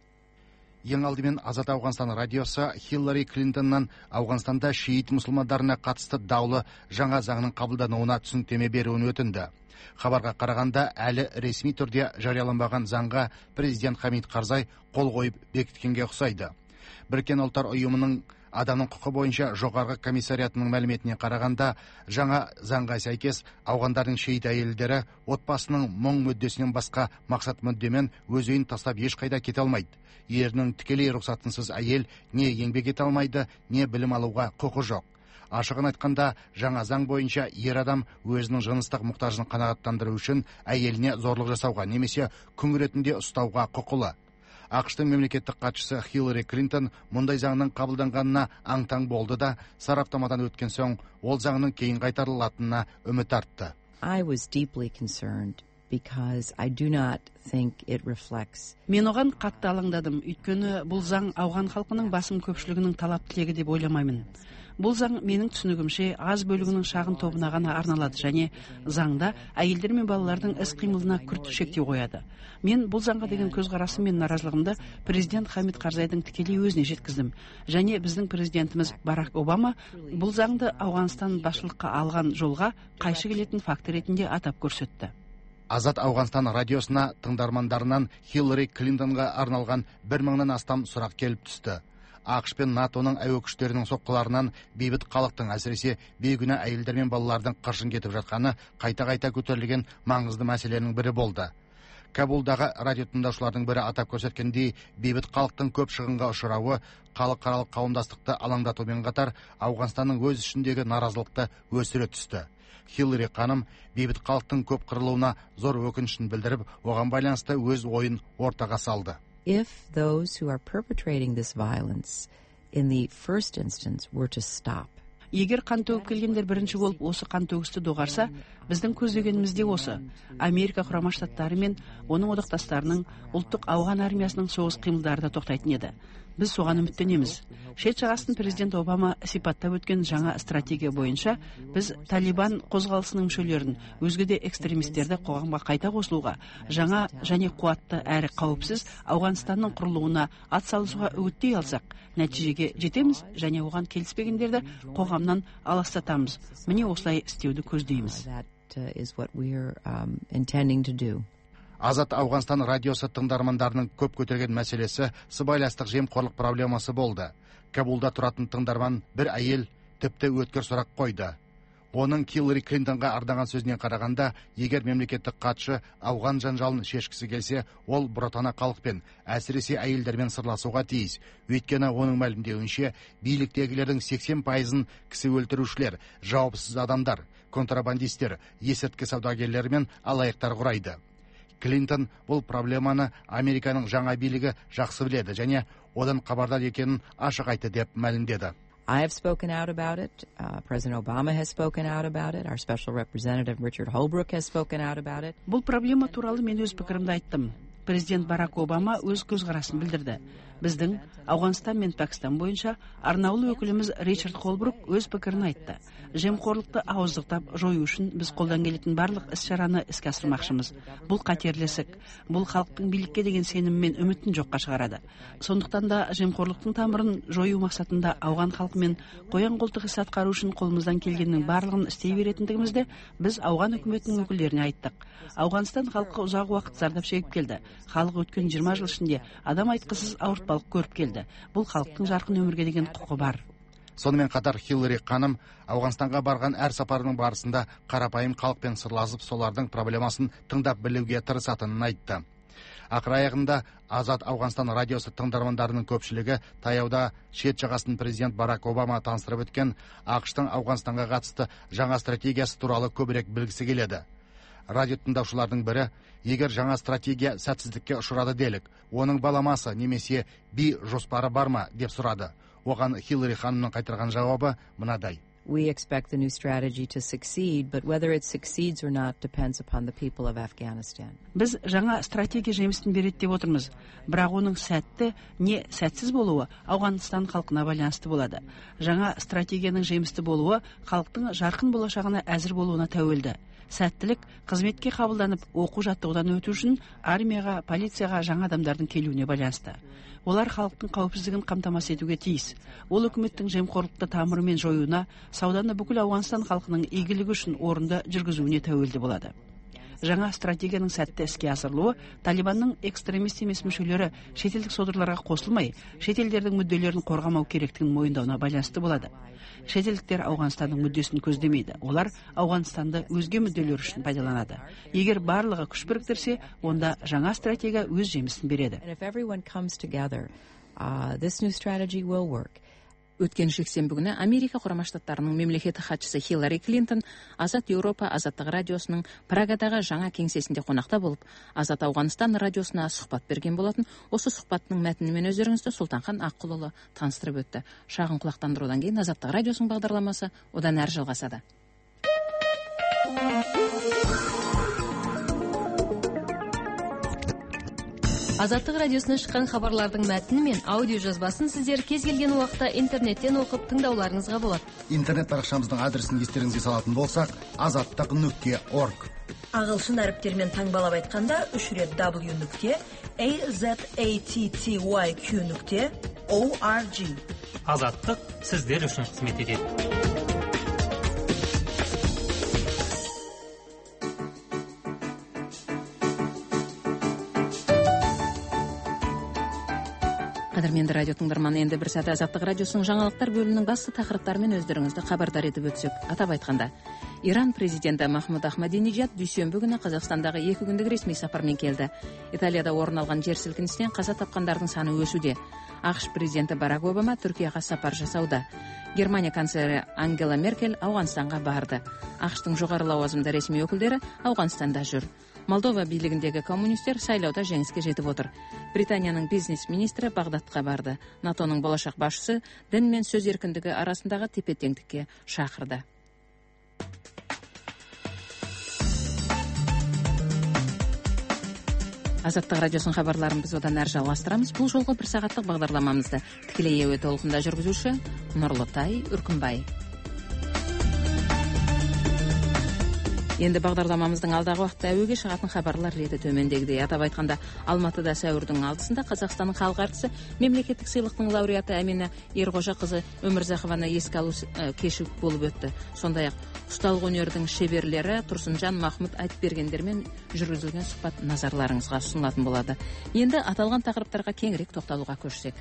Ең алдымен Азат Ауғанстан радиосы Хиллари Клинтоннан Ауғанстанда шиит мұсылмандарына қатысты даулы жаңа заңның қабылдануына түсініктеме беруін өтінді. Хабарға қарағанда әлі ресми түрде жарияланбаған заңға президент Хамид Карзай қол қойып бекіткенге ұқсайды. Біріккен ұлттар ұйымының адамның құқы бойынша жоғарғы комиссариатының мәліметіне қарағанда, жаңа заңға сәйкес ауғандардың шейіт әйелдері отбасының мұң мүддесінен басқа мақсат мүддемен өз үйін тастап ешқайда кете алмайды. Ерінің тікелей рұқсатынсыз әйел не еңбек ете алмайды, не білім алуға құқы жоқ. Ашығын айтқанда, жаңа заң бойынша ер адам өзінің жыныстық мұқтажын қанағаттандыру үшін әйеліне зорлық жасауға немесе күң ретінде ұстауға құқылы. ақш-тың мемлекеттік хатшысы Хиллари Клинтон мұндай заңның қабылданғанына аң-таң болды да, сараптамадан өткен соң ол заңның кейін қайтарылатынына үміт артты. I was deeply concerned because I do not think it reflects. Мен оған қатты алаңдадым, өйткені бұл заң ауған халқының басым көпшілігінің талап тілегі деп ойламаймын. Бұл заң менің түсінігімше аз бөлігінің шағын тобына ғана арналады және заңда әйелдер мен балалардың іс-қимылына күрт шектеу қояды. Мен бұл заңға деген көзқарасым мен наразылығымды президент Хамид Карзайдың тікелей өзіне жеткіздім. Және біздің президентіміз Барак Обама бұл заңды Ауғанстан басшылыққа алған жолға қайшы келетін факт ретінде атап көрсетті. Азат Ауғанстан радиосына тыңдармандарынан Хиллари Клинтонға арналған бір мыңнан астам сұрақ келіп түсті. ақш пен натоның әуе күштерінің соққыларынан бейбіт халықтың, әсіресе бейгүнә әйелдер мен балалардың қыршын кетіп жатқаны қайта-қайта көтерілген маңызды мәселенің бірі болды. Кабулдағы радио тыңдаушылардың бірі атап көрсеткендей, бейбіт халықтың көп шығынға ұшырауы халықаралық қауымдастықты алаңдатумен қатар Ауғанстанның өз ішіндегі наразылықты өсіре түсті. Хиллари ханым бейбіт халықтың көп қырылуына зор өкінішін білдіріп, оған байланысты өз ойын ортаға салды. if those who are perpetrating this violence in the first instance were to stop. Егер қан төгіп келгендер бірінші болып осы қан төгісті доғарса, біздің көздегеніміз де осы. Америка Құрама Штаттары мен оның одақтастарының ұлттық ауған армиясының соғыс қимылдары да тоқтайтын еді. Біз соған үміттенеміз. Шет жағасын президент Обама сипаттап өткен жаңа стратегия бойынша біз Талибан қозғалысының мүшелерін, өзге де экстремистерді қоғамға қайта қосылуға, жаңа және қуатты әрі қауіпсіз Ауғанстанның құрылуына атсалысуға үгіттей алсақ, нәтижеге жетеміз және оған келіспегендерді қоғамнан аластатамыз. Міне осылай істеуді көздейміз. Азат Ауғанстан радиосы тыңдармандарының көп көтерген мәселесі сыбайластық жемқорлық проблемасы болды. Кабулда тұратын тыңдарман бір әйел тіпті өткір сұрақ қойды. Оның Хиллари Клинтонға арнаған сөзінен қарағанда, егер мемлекеттік хатшы ауған жанжалын шешкісі келсе, ол бұратана халықпен, әсіресе әйелдермен сырласуға тиіс. Өйткені оның мәлімдеуінше, биліктегілердің сексен пайызын кісі өлтірушілер, жауапсыз адамдар, контрабандистер, есірткі саудагерлері мен алаяқтар құрайды. Клинтон бұл проблеманы Американың жаңа билігі жақсы біледі және одан хабардар екенін ашық айтты деп мәлімдеді. I have spoken out about it. Uh, President Obama has spoken out about it. Our special representative Richard Holbrooke has spoken out about it. Бұл проблема туралы мен өз пікірімді айттым. Президент Барак Обама өз көзқарасын білдірді. Біздің Ауғанстан мен Пәкістан бойынша арнаулы өкіліміз Ричард Холбрук өз пікірін айтты. Жемқорлықты ауыздықтап жою үшін біз қолдан келетін барлық іс-шараны іске асырмақшымыз. Бұл қатерлесік. Бұл халықтың билікке деген сенімі мен үмітін жоққа шығарады. Сондықтан да жемқорлықтың тамырын жою мақсатында ауған халқы мен қоян қолтық іс атқару үшін қолымыздан келгеннің барлығын істей беретіндігімізді біз ауған үкіметінің өкілдеріне айттық. Ауғанстан халқы ұзақ уақыт зардап шегіп келді. Халық өткен жиырма жыл ішінде адам айтқысыз ауыртпалық көріп келді. Бұл халықтың жарқын өмірге деген құқы бар. Сонымен қатар Хиллари ханым Ауғанстанға барған әр сапарының барысында қарапайым халықпен сырласып, солардың проблемасын тыңдап білуге тырысатынын айтты. Ақыр аяғында Азат Ауғанстан радиосы тыңдармандарының көпшілігі таяуда шет жағасын президент Барак Обама таныстырып өткен ақш-тың Ауғанстанға қатысты жаңа стратегиясы туралы көбірек білгісі келеді. Радио тыңдаушылардың бірі, егер жаңа стратегия сәтсіздікке ұшырады делік, оның баламасы немесе би жоспары бар ма деп сұрады. Оған Хиллари ханымның қайтарған жауабы мынадай. We expect the new strategy to succeed, but whether it succeeds or not depends upon the people of Afghanistan. Біз жаңа стратегия жемісін береді деп отырмыз. Бірақ оның сәтті не сәтсіз болуы Ауғанстан халқына байланысты болады. Жаңа стратегияның жемісті болуы халықтың жарқын болашағына әзір болуына тәуелді. Сәттілік қызметке қабылданып, оқу жаттығудан өту үшін армияға, полицияға жаңа адамдардың келуіне байланысты. Олар халықтың қауіпсіздігін қамтамасыз етуге тиіс. Ол үкіметтің жемқорлықты тамырымен жоюына, сауданы бүкіл Ауғанстан халқының игілігі үшін орынды жүргізуіне тәуелді болады. Жаңа стратегияның сәтті іске асырылуы Талибанның экстремист емес мүшелері шетелдік содырларға қосылмай, шетелдердің мүдделерін қорғамау керектігін мойындауына байланысты болады. Шетелдіктер Ауғанстанның мүддесін көздемейді. Олар Ауғанстанды өзге мүдделер үшін пайдаланады. Егер барлығы күш біріктірсе, онда жаңа стратегия өз жемісін береді. Өткен жексенбі күні Америка Құрама Штаттарының мемлекеттік хатшысы Хиллари Клинтон Азат Еуропа Азаттық радиосының Прагадағы жаңа кеңсесінде қонақта болып, Азат Ауғанстан радиосына сұхбат берген болатын. Осы сұхбаттың мәтінімен өздеріңізді Сұлтанхан Аққұлұлы таныстырып өтті. Шағын құлақтандырудан кейін Азаттық радиосының бағдарламасы одан әрі жалғасады. Азаттық радиосына шыққан хабарлардың мәтіні мен аудио жазбасын сіздер кез келген уақытта интернеттен оқып тыңдауларыңызға болады. Интернет парақшамыздың адресін естеріңізге салатын болсақ, азаттық нүкте орг. Ағылшын әріптермен таңбалап айтқанда үш рет w нүкте azatty нүкте org. Азаттық сіздер үшін қызмет етеді. Қадірменді радио тыңдарманы, енді бір сәт Азаттық радиосының жаңалықтар бөлімінің басты тақырыптарымен өздеріңізді хабардар етіп өтсек. Атап айтқанда, Иран президенті Махмуд Ахмадинежад дүйсенбі күні Қазақстандағы екі күндік ресми сапармен келді. Италияда орын алған жер сілкінісінен қаза тапқандардың саны өсуде. ақш президенті Барак Обама Түркияға сапар жасауда. Германия канцлері Ангела Меркель Ауғанстанға барды. ақштың жоғары лауазымды ресми өкілдері Ауғанстанда жүр. Молдова билігіндегі коммунистер сайлауда жеңіске жетіп отыр. Британияның бизнес-министрі Бағдадқа барды. натоның болашақ басшысы дін мен сөз еркіндігі арасындағы тепе-теңдікке шақырды. Азаттық радиосының хабарларын біз одан әрі жалғастырамыз. Бұл жолғы бір сағаттық бағдарламамызды тікелей әуе толқында жүргізуші Нұрлытай Үркімбай. Енді бағдарламамыздың алдағы уақытта әуеге шығатын хабарлар реті төмендегідей. Атап айтқанда, Алматыда сәуірдің алтысында Қазақстанның халық әртісі мемлекеттік сыйлықтың лауреаты Әмина Ерғожа қызы Өмірзақованы еске алу кеші болып өтті. Сондай-ақ ұсталық өнердің шеберлері Тұрсынжан Махмұт Айтбергендермен жүргізілген сұхбат назарларыңызға ұсынылатын болады. Енді аталған тақырыптарға кеңірек тоқталуға көшсек.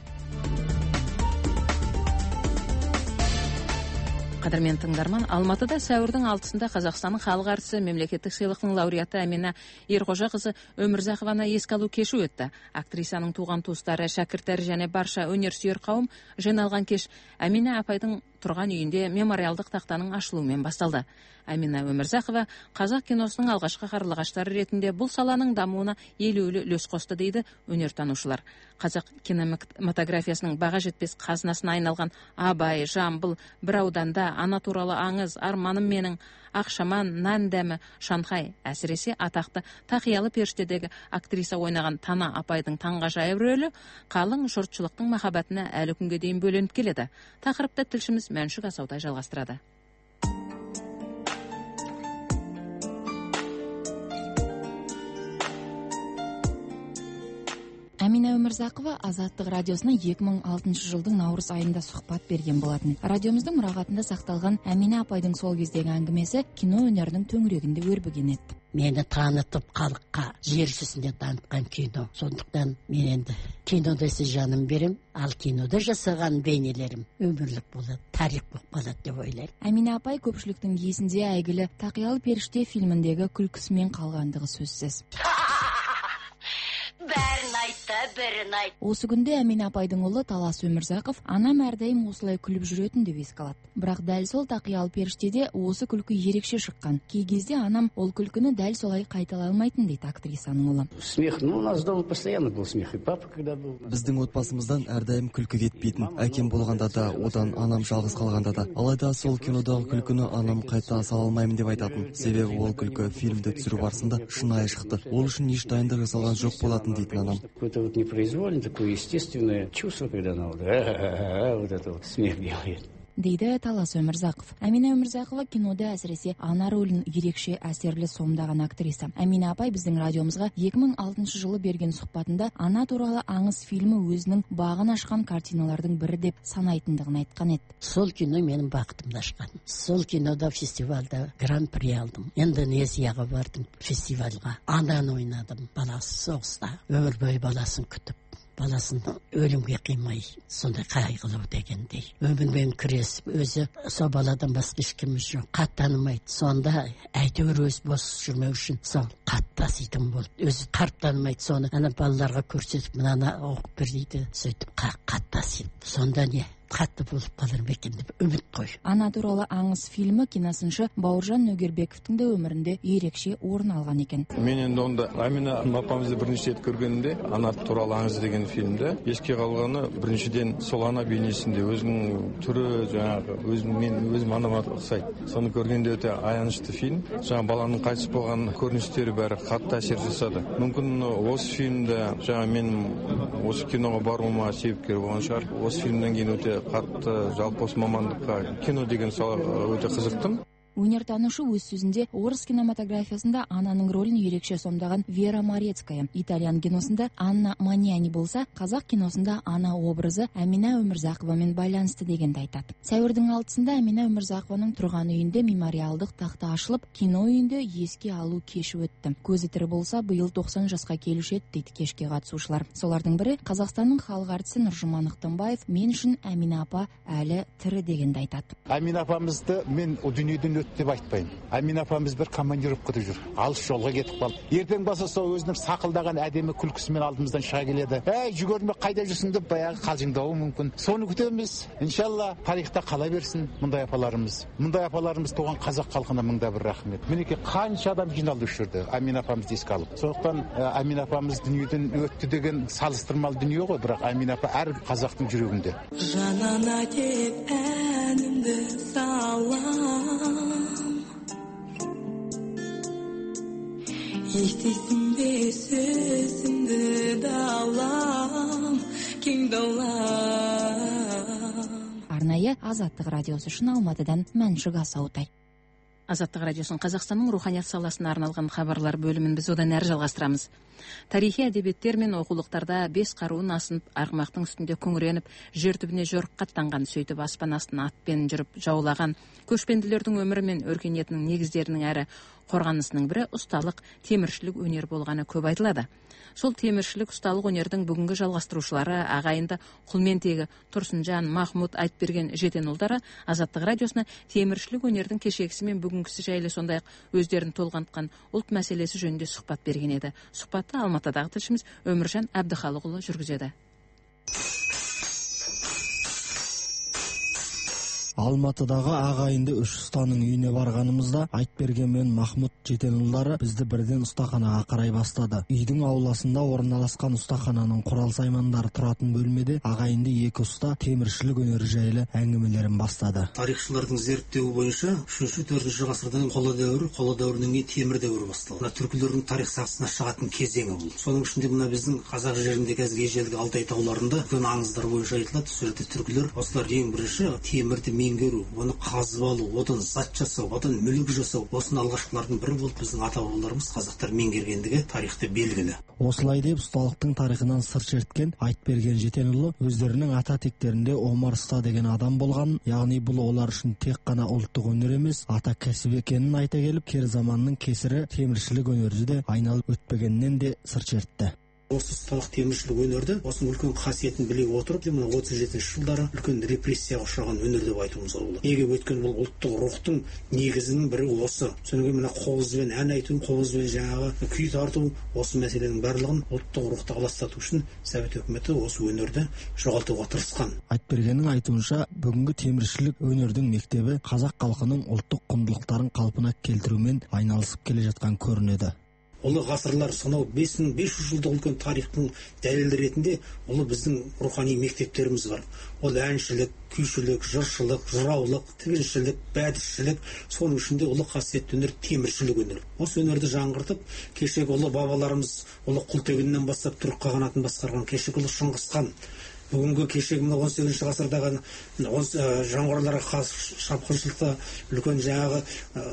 Қадірмен тыңдарман, Алматыда сәуірдің алтысында Қазақстанның халық әртісі мемлекеттік сыйлықтың лауреаты Әмина Ерғожа қызы Өмірзақованы еске алу кеші өтті. Актрисаның туған туыстары, шәкірттері және барша өнерсүйер қауым жиналған кеш Әмина апайдың тұрған үйінде мемориалдық тақтаның ашылуымен басталды. Әмина Өмірзақова қазақ киносының алғашқы қарлығаштары ретінде бұл саланың дамуына елеулі үлес қосты дейді өнертанушылар. Қазақ кинематографиясының баға жетпес қазынасына айналған Абай, Жамбыл, бір ауданда, Ана туралы аңыз, Арманым менің, Ақшаман, Нан дәмі, Шанхай, әсіресе атақты Тақиялы періштедегі актриса ойнаған Тана апайдың таңғажайып рөлі қалың жұртшылықтың махаббатына әлі күнге дейін бөленіп келеді. Тақырыпты тілшіміз Мәншүк Асаутай жалғастырады. Әмина Өмірзақова Азаттық радиосына екі мың алтыншы жылдың наурыз айында сұхбат берген болатын. Радиомыздың мұрағатында сақталған Әмина апайдың сол кездегі әңгімесі кино өнерінің төңірегінде өрбіген еді. Мені танытып халыққа жер жүзінде танытқан кино. Сондықтан мен енді кино десе жаным берем, ал кинода жасаған бейнелерім өмірлік болады, тарих болып қалады деп ойлаймын. Әмина апай көпшіліктің есінде әйгілі Тақиялы періште фильміндегі күлкісімен қалғандығы сөзсіз. Бәрін айтты, бәрін айтты. Осы күнде Әмина апайдың ұлы Талас Өмірзақов анам әрдайым осылай күліп жүретін деп еске алады. Бірақ дәл сол Тақиялы періштеде осы күлкі ерекше шыққан. Кей кезде анам ол күлкіні дәл солай қайталай алмайтын дейді актрисаның ұлы. Смех, ну у нас дома постоянно был смех, и папа когда был. Біздің отбасымыздан әрдайым күлкі кетпейтін. Әкем болғанда да, одан анам жалғыз қалғанда да. Алайда сол кинодағы күлкіні анам қайта сала алмаймын деп айтатын. Себебі ол күлкі фильмді түсіру барысында шынайы шықты. Ол үшін еш дайындық жасалған жоқ болатын дейді анам. Какое-то вот непроизвольное, такое естественное чувство, когда она вот это вот смех делает. дейді Талас Өмірзақов. Әмина Өмірзақова кинода әсіресе ана рөлін ерекше әсерлі сомдаған актриса. Әмина апай біздің радиомызға екі мың алтыншы жылы берген сұхбатында ана туралы аңыз фильмі өзінің бағын ашқан картиналардың бірі деп санайтындығын айтқан еді. Сол кино менің бақытымды ашқан. Сол кинода фестивальда гран-при алдым. Индонезияға бардым фестивальға. Ананы ойнадым. Баласы соғыста. Өмір бойы баласын күтіп. Баласын өлімге қимай, сондай қайғылау дегендей. Өмірмен күресіп, өзі сол баладан басқа ешкіміз жоқ. Қат танымайды. Сонда әйтеуір өз бос жүрмеу үшін сол қат таситын болды. Өзі қарт танымайды. Соны ана балаларға көрсетіп, мынаны оқып бер дейді. Сөйтіп қат тасиды. Сонда не? Қатты болып қалар ма екен деп үміт қой. Ана туралы аңыз фильмі киносыншы Бауыржан Нөгербековтің де өмірінде ерекше орын алған екен. Мен енді онда Әмина апамызды бірінші рет көргенімде ана туралы аңыз деген фильмді еске қалғаны біріншіден сол ана бейнесінде өзінің түрі жаңағы өзім мен өзім анама ұқсайды. Соны көргенде өте аянышты фильм. Жаңа баланың қайтыс болған көріністері бәрі қатты әсер жасады. Мүмкін осы фильмді жаңа мен осы киноға баруыма себепкер болған шығар. Осы фильмнен кейін өте қатты жалпы осы мамандыққа кино деген сала өте қызықтым. Өнертанушы өз сөзінде орыс кинематографиясында ананың рөлін ерекше сомдаған Вера Морецкая, итальян киносында Анна Маниани болса, қазақ киносында ана образы Әмина Өмірзақовамен байланысты дегенді айтады. Сәуірдің алтысында Әмина Өмірзақованың тұрған үйінде мемориалдық тақта ашылып, кино үйінде еске алу кеші өтті. Көзі тірі болса, биыл тоқсан жасқа келуші еді дейді кешке қатысушылар. Солардың бірі Қазақстанның халық әртісі Нұржұман Ықтымбаев, мен үшін Әмина апа әлі тірі дегенді айтады. Әмина апамызды мен о дүниеден өтті деп айтпаймын. Амина апамыз бір командировкада жүр, алыс жолға кетіп қалды. Ертең баса сол өзінің сақылдаған әдемі күлкісімен алдымыздан шыға келеді. Әй, жүгірме, қайда жүрсің деп баяғы қалжыңдауы мүмкін. Соны күтеміз. Иншалла тарихта қала берсін мұндай апаларымыз. Мұндай апаларымыз туған қазақ халқына мыңда бір рахмет. Мінекей қанша адам жиналды осы жерде Амина апамызды еске алып. Сондықтан Амина апамыз дүниеден өтті деген салыстырмалы дүние ғой, бірақ Амина апа әр қазақтың жүрегінде. Жанана деп әнімді салам, естисің бе сөзімді далам, кең далам. Арнайы Азаттық радиосы үшін Алматыдан Мәншүк Асаутай. Азаттық радиосын Қазақстанның руханият саласына арналған хабарлар бөлімін біз одан әрі жалғастырамыз. Тарихи әдебиеттер мен оқулықтарда бес қаруын асынып, арғымақтың үстінде күңіреніп, жер түбіне жорыққа аттанған, сөйтіп аспан астына атпен жүріп жаулаған көшпенділердің өмірі мен өркениетінің негіздерінің әрі қорғанысының бірі ұсталық, теміршілік өнер болғаны көп айтылады. Сол теміршілік ұсталық өнердің бүгінгі жалғастырушылары ағайынды Құлментегі Тұрсынжан, Махмұт, Айтберген Жетенұлдары Азаттық радиосына теміршілік өнердің кешегісі мен бүгінгісі жайлы сондай-ақ өздерін толғантқан ұлт мәселесі жөнінде сұхбат берген еді. Сұхбатты Алматыдағы тілшіміз Өміржан Әбдіхалықұлы жүргізеді. Алматыдағы ағайынды үш ұстаның үйіне барғанымызда Айтберген мен Махмұт Жетенұлдары бізді бірден ұстаханаға қарай бастады. Үйдің ауласында орналасқан ұстахананың құрал-саймандары тұратын бөлмеде ағайынды екі ұста теміршілік өнері жайлы әңгімелерін бастады. Тарихшылардың зерттеуі бойынша үшінші-төртінші ғасырдан қола дәуірі, қола дәуірінен кейін темір дәуірі басталды. Мына түркілердің тарих сахнасына шығатын кезеңі бұл. Соның ішінде мына біздің қазақ жерінде қазір ежелгі Алтай тауларында үлкен аңыздар бойынша айтылады. Сол жерде түркілер осылар ең бірінші темірді меңгеру, оны қазып алу, одан зат жасау, одан мүлік жасау, осының алғашқылардың бірі болып біздің ата-бабаларымыз қазақтар меңгергендігі тарихта белгілі. Осылай деп ұсталықтың тарихынан сыр шерткен Айтберген Жетенұлы өздерінің ата тектерінде Омар Ұста деген адам болғанын, яғни бұл олар үшін тек қана ұлттық өнер емес, ата кәсіп екенін айта келіп, кер заманның кесірі теміршілік өнерді де айналып өтпегеннен де сыр шертті. Осы ұсталық теміршілік өнерді, осының үлкен қасиетін біле отырып, мына отыз жетінші жылдары үлкен репрессияға ұшыраған өнер деп айтуымызға болады. Неге өткен бұл ұлттық рухтың негізінің бірі осы. Содан кейін мына қобызбен ән айту, қобызбен жаңағы күй тарту, осы мәселенің барлығын ұлттық рухты аластату үшін Совет өкіметі осы өнерді жоғалтуға тырысқан. Айтбергеннің айтуынша, бүгінгі теміршілік өнердің мектебі қазақ халқының ұлттық құндылықтарын қалпына келтірумен айналысып келе жатқан көрінеді. Ұлы ғасырлар сонау бес мың бес жүз жылдық үлкен тарихтың дәлелі ретінде ұлы біздің рухани мектептеріміз бар. Ол әншілік, күйшілік, жыршылық, жыраулық, тігіншілік, бәдісшілік, соның ішінде ұлы қасиетті өнер теміршілік өнер. Осы өнерді жаңғыртып, кешегі ұлы бабаларымыз ұлы Құлтегіннен бастап түрік қағанатын басқарған кешегі ұлы Шыңғысхан, бүгінгі кешегі он сегізінші ғасырдағы жаңғырларға шапқыншылықта үлкен жаңағы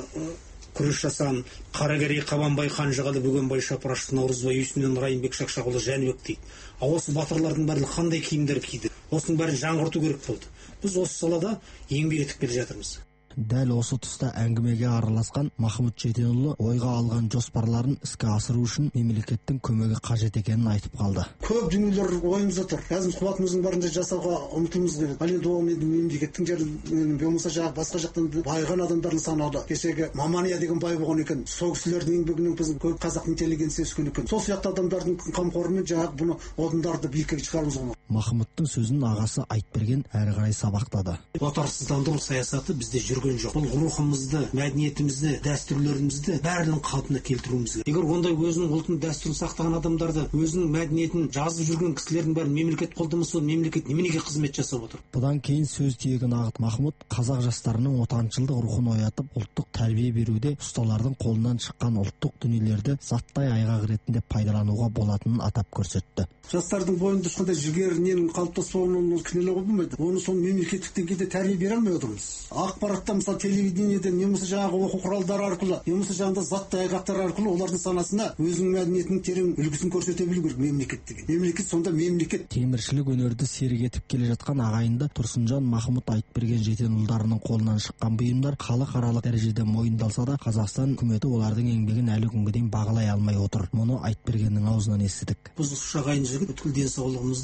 күрес жасаған Қаракерей, Қабанбай, Қанжығалы, Бөгенбай, Шапыраш, Наурызбай, Үйсіннен, Райымбек, Шақшақұлы, Жәнібек дейді. Ал осы батырлардың барлығы қандай киімдер киді? Осының бәрін жаңғырту керек болды. Біз осы салада еңбек етіп келе жатырмыз. Дәл осы тұста әңгімеге араласқан Махмұт Жетенұлы ойға алған жоспарларын іске асыру үшін мемлекеттің көмегі қажет екенін айтып қалды. Көп дүниелер ойымызда тұр. Қазір қуатымыздың барынша жасауға ұмтылуымыз керек. Ал енді ол мемлекеттің жерін болмаса жаңағы басқа жақтан байыған адамдардың санаулы. Кешегі Мамания деген бай болған екен. Сол кісілердің еңбегінен біздің көп қазақ интеллигенциясы өскен екен. Сол сияқты адамдардың қамқорымен жаңағы бұны одындарды биікке шығаруымыз керек. Махмұттың сөзін ағасы Айтберген әрі қарай сабақтады. Отарсыздандыру саясаты бізде жүрген жоқ. Бұл рухымызды, мәдениетімізді, дәстүрлерімізді бәрін қалпына келтіруіміз керек. Егер ондай өзінің ұлтын дәстүрін сақтаған адамдарды, өзінің мәдениетін жазып жүрген кісілердің бәрін мемлекет қолдамаса, мемлекет неменеге қызмет жасап отыр? Бұдан кейін сөз тиегін ағыт Махмұт қазақ жастарының отаншылдық рухын оятып, ұлттық тәрбие беруде ұсталардың қолынан шыққан ұлттық дүниелерді заттай айғақ ретінде пайдалануға болатынын атап көрсетті. Жастардың бойында ешқандай жігер ненің қалыптаспауын кінәлауға болмайды. Оны сол мемлекеттік деңгейде тәрбие бере алмай отырмыз. Ақпаратта мысалы телевидениеден немесе жаңағы оқу құралдары арқылы, немесе жаңағы заттай айғақтар арқылы олардың санасына өзінің мәдениетінің терең үлгісін көрсете білу керек мемлекет деген. Мемлекет сонда мемлекет. Теміршілік өнерді серік етіп келе жатқан ағайынды Тұрсынжан, Махмұт, Айтберген Жетенұлдарының қолынан шыққан бұйымдар халықаралық дәрежеде мойындалса да, Қазақстан үкіметі олардың еңбегін әлі күнге дейін бағалай алмай отыр. Мұны Айтбергеннің аузынан естідік. Біз ағайын жігіт бүткіл денсаулығымызды, бүткіл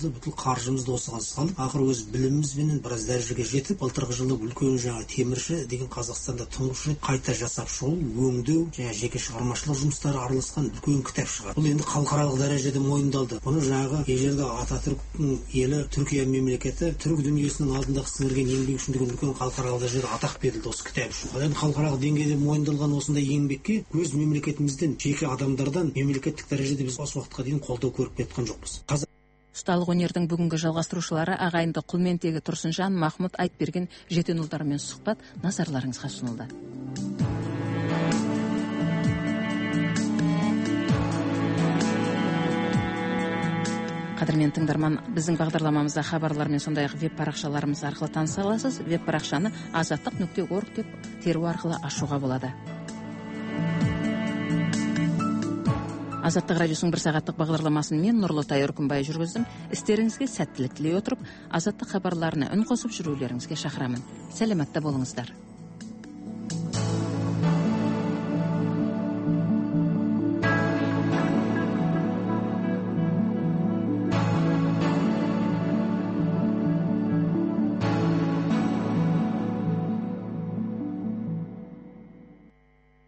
қаржымызды осыған салып ақыры өз білімімізбенен біраз дәрежеге жетіп былтырғы жылы үлкен жаңағы темірші деген Қазақстанда тұңғыш рет қайта жасап шығу, өңдеу және жеке шығармашылық жұмыстары араласқан үлкен кітап шығарды. Бұл енді халықаралық дәрежеде мойындалды. Бұны жаңағы ежелгі Ататүріктің елі Түркия мемлекеті түрік дүниесінің алдында сіңірген еңбегі үшін деген үлкен халықаралық дәрежеде атақ берілді осы кітап үшін. Ал енді халықаралық деңгейде мойындалған осындай еңбекке өз мемлекетімізден, жеке адамдардан мемлекеттік дәрежеде біз осы уақытқа дейін қолдау көріп кеткен жоқпыз. Ұсталық өнердің бүгінгі жалғастырушылары ағайынды Құлментегі Тұрсынжан, Махмұт Айтберген Жетенұлдарымен сұхбат назарларыңызға ұсынылды. Қадірмен тыңдарман, біздің бағдарламамызда хабарлармен сондай-ақ веб парақшаларымыз арқылы таныса аласыз. Веб парақшаны азаттық нүкте орг деп теру арқылы ашуға болады. Азаттық радиосының бір сағаттық бағдарламасын мен Нұрлытай Үркімбай жүргіздім. Істеріңізге сәттілік тілей отырып, азаттық хабарларына үн қосып жүрулеріңізге шақырамын. Сәлеметте болыңыздар.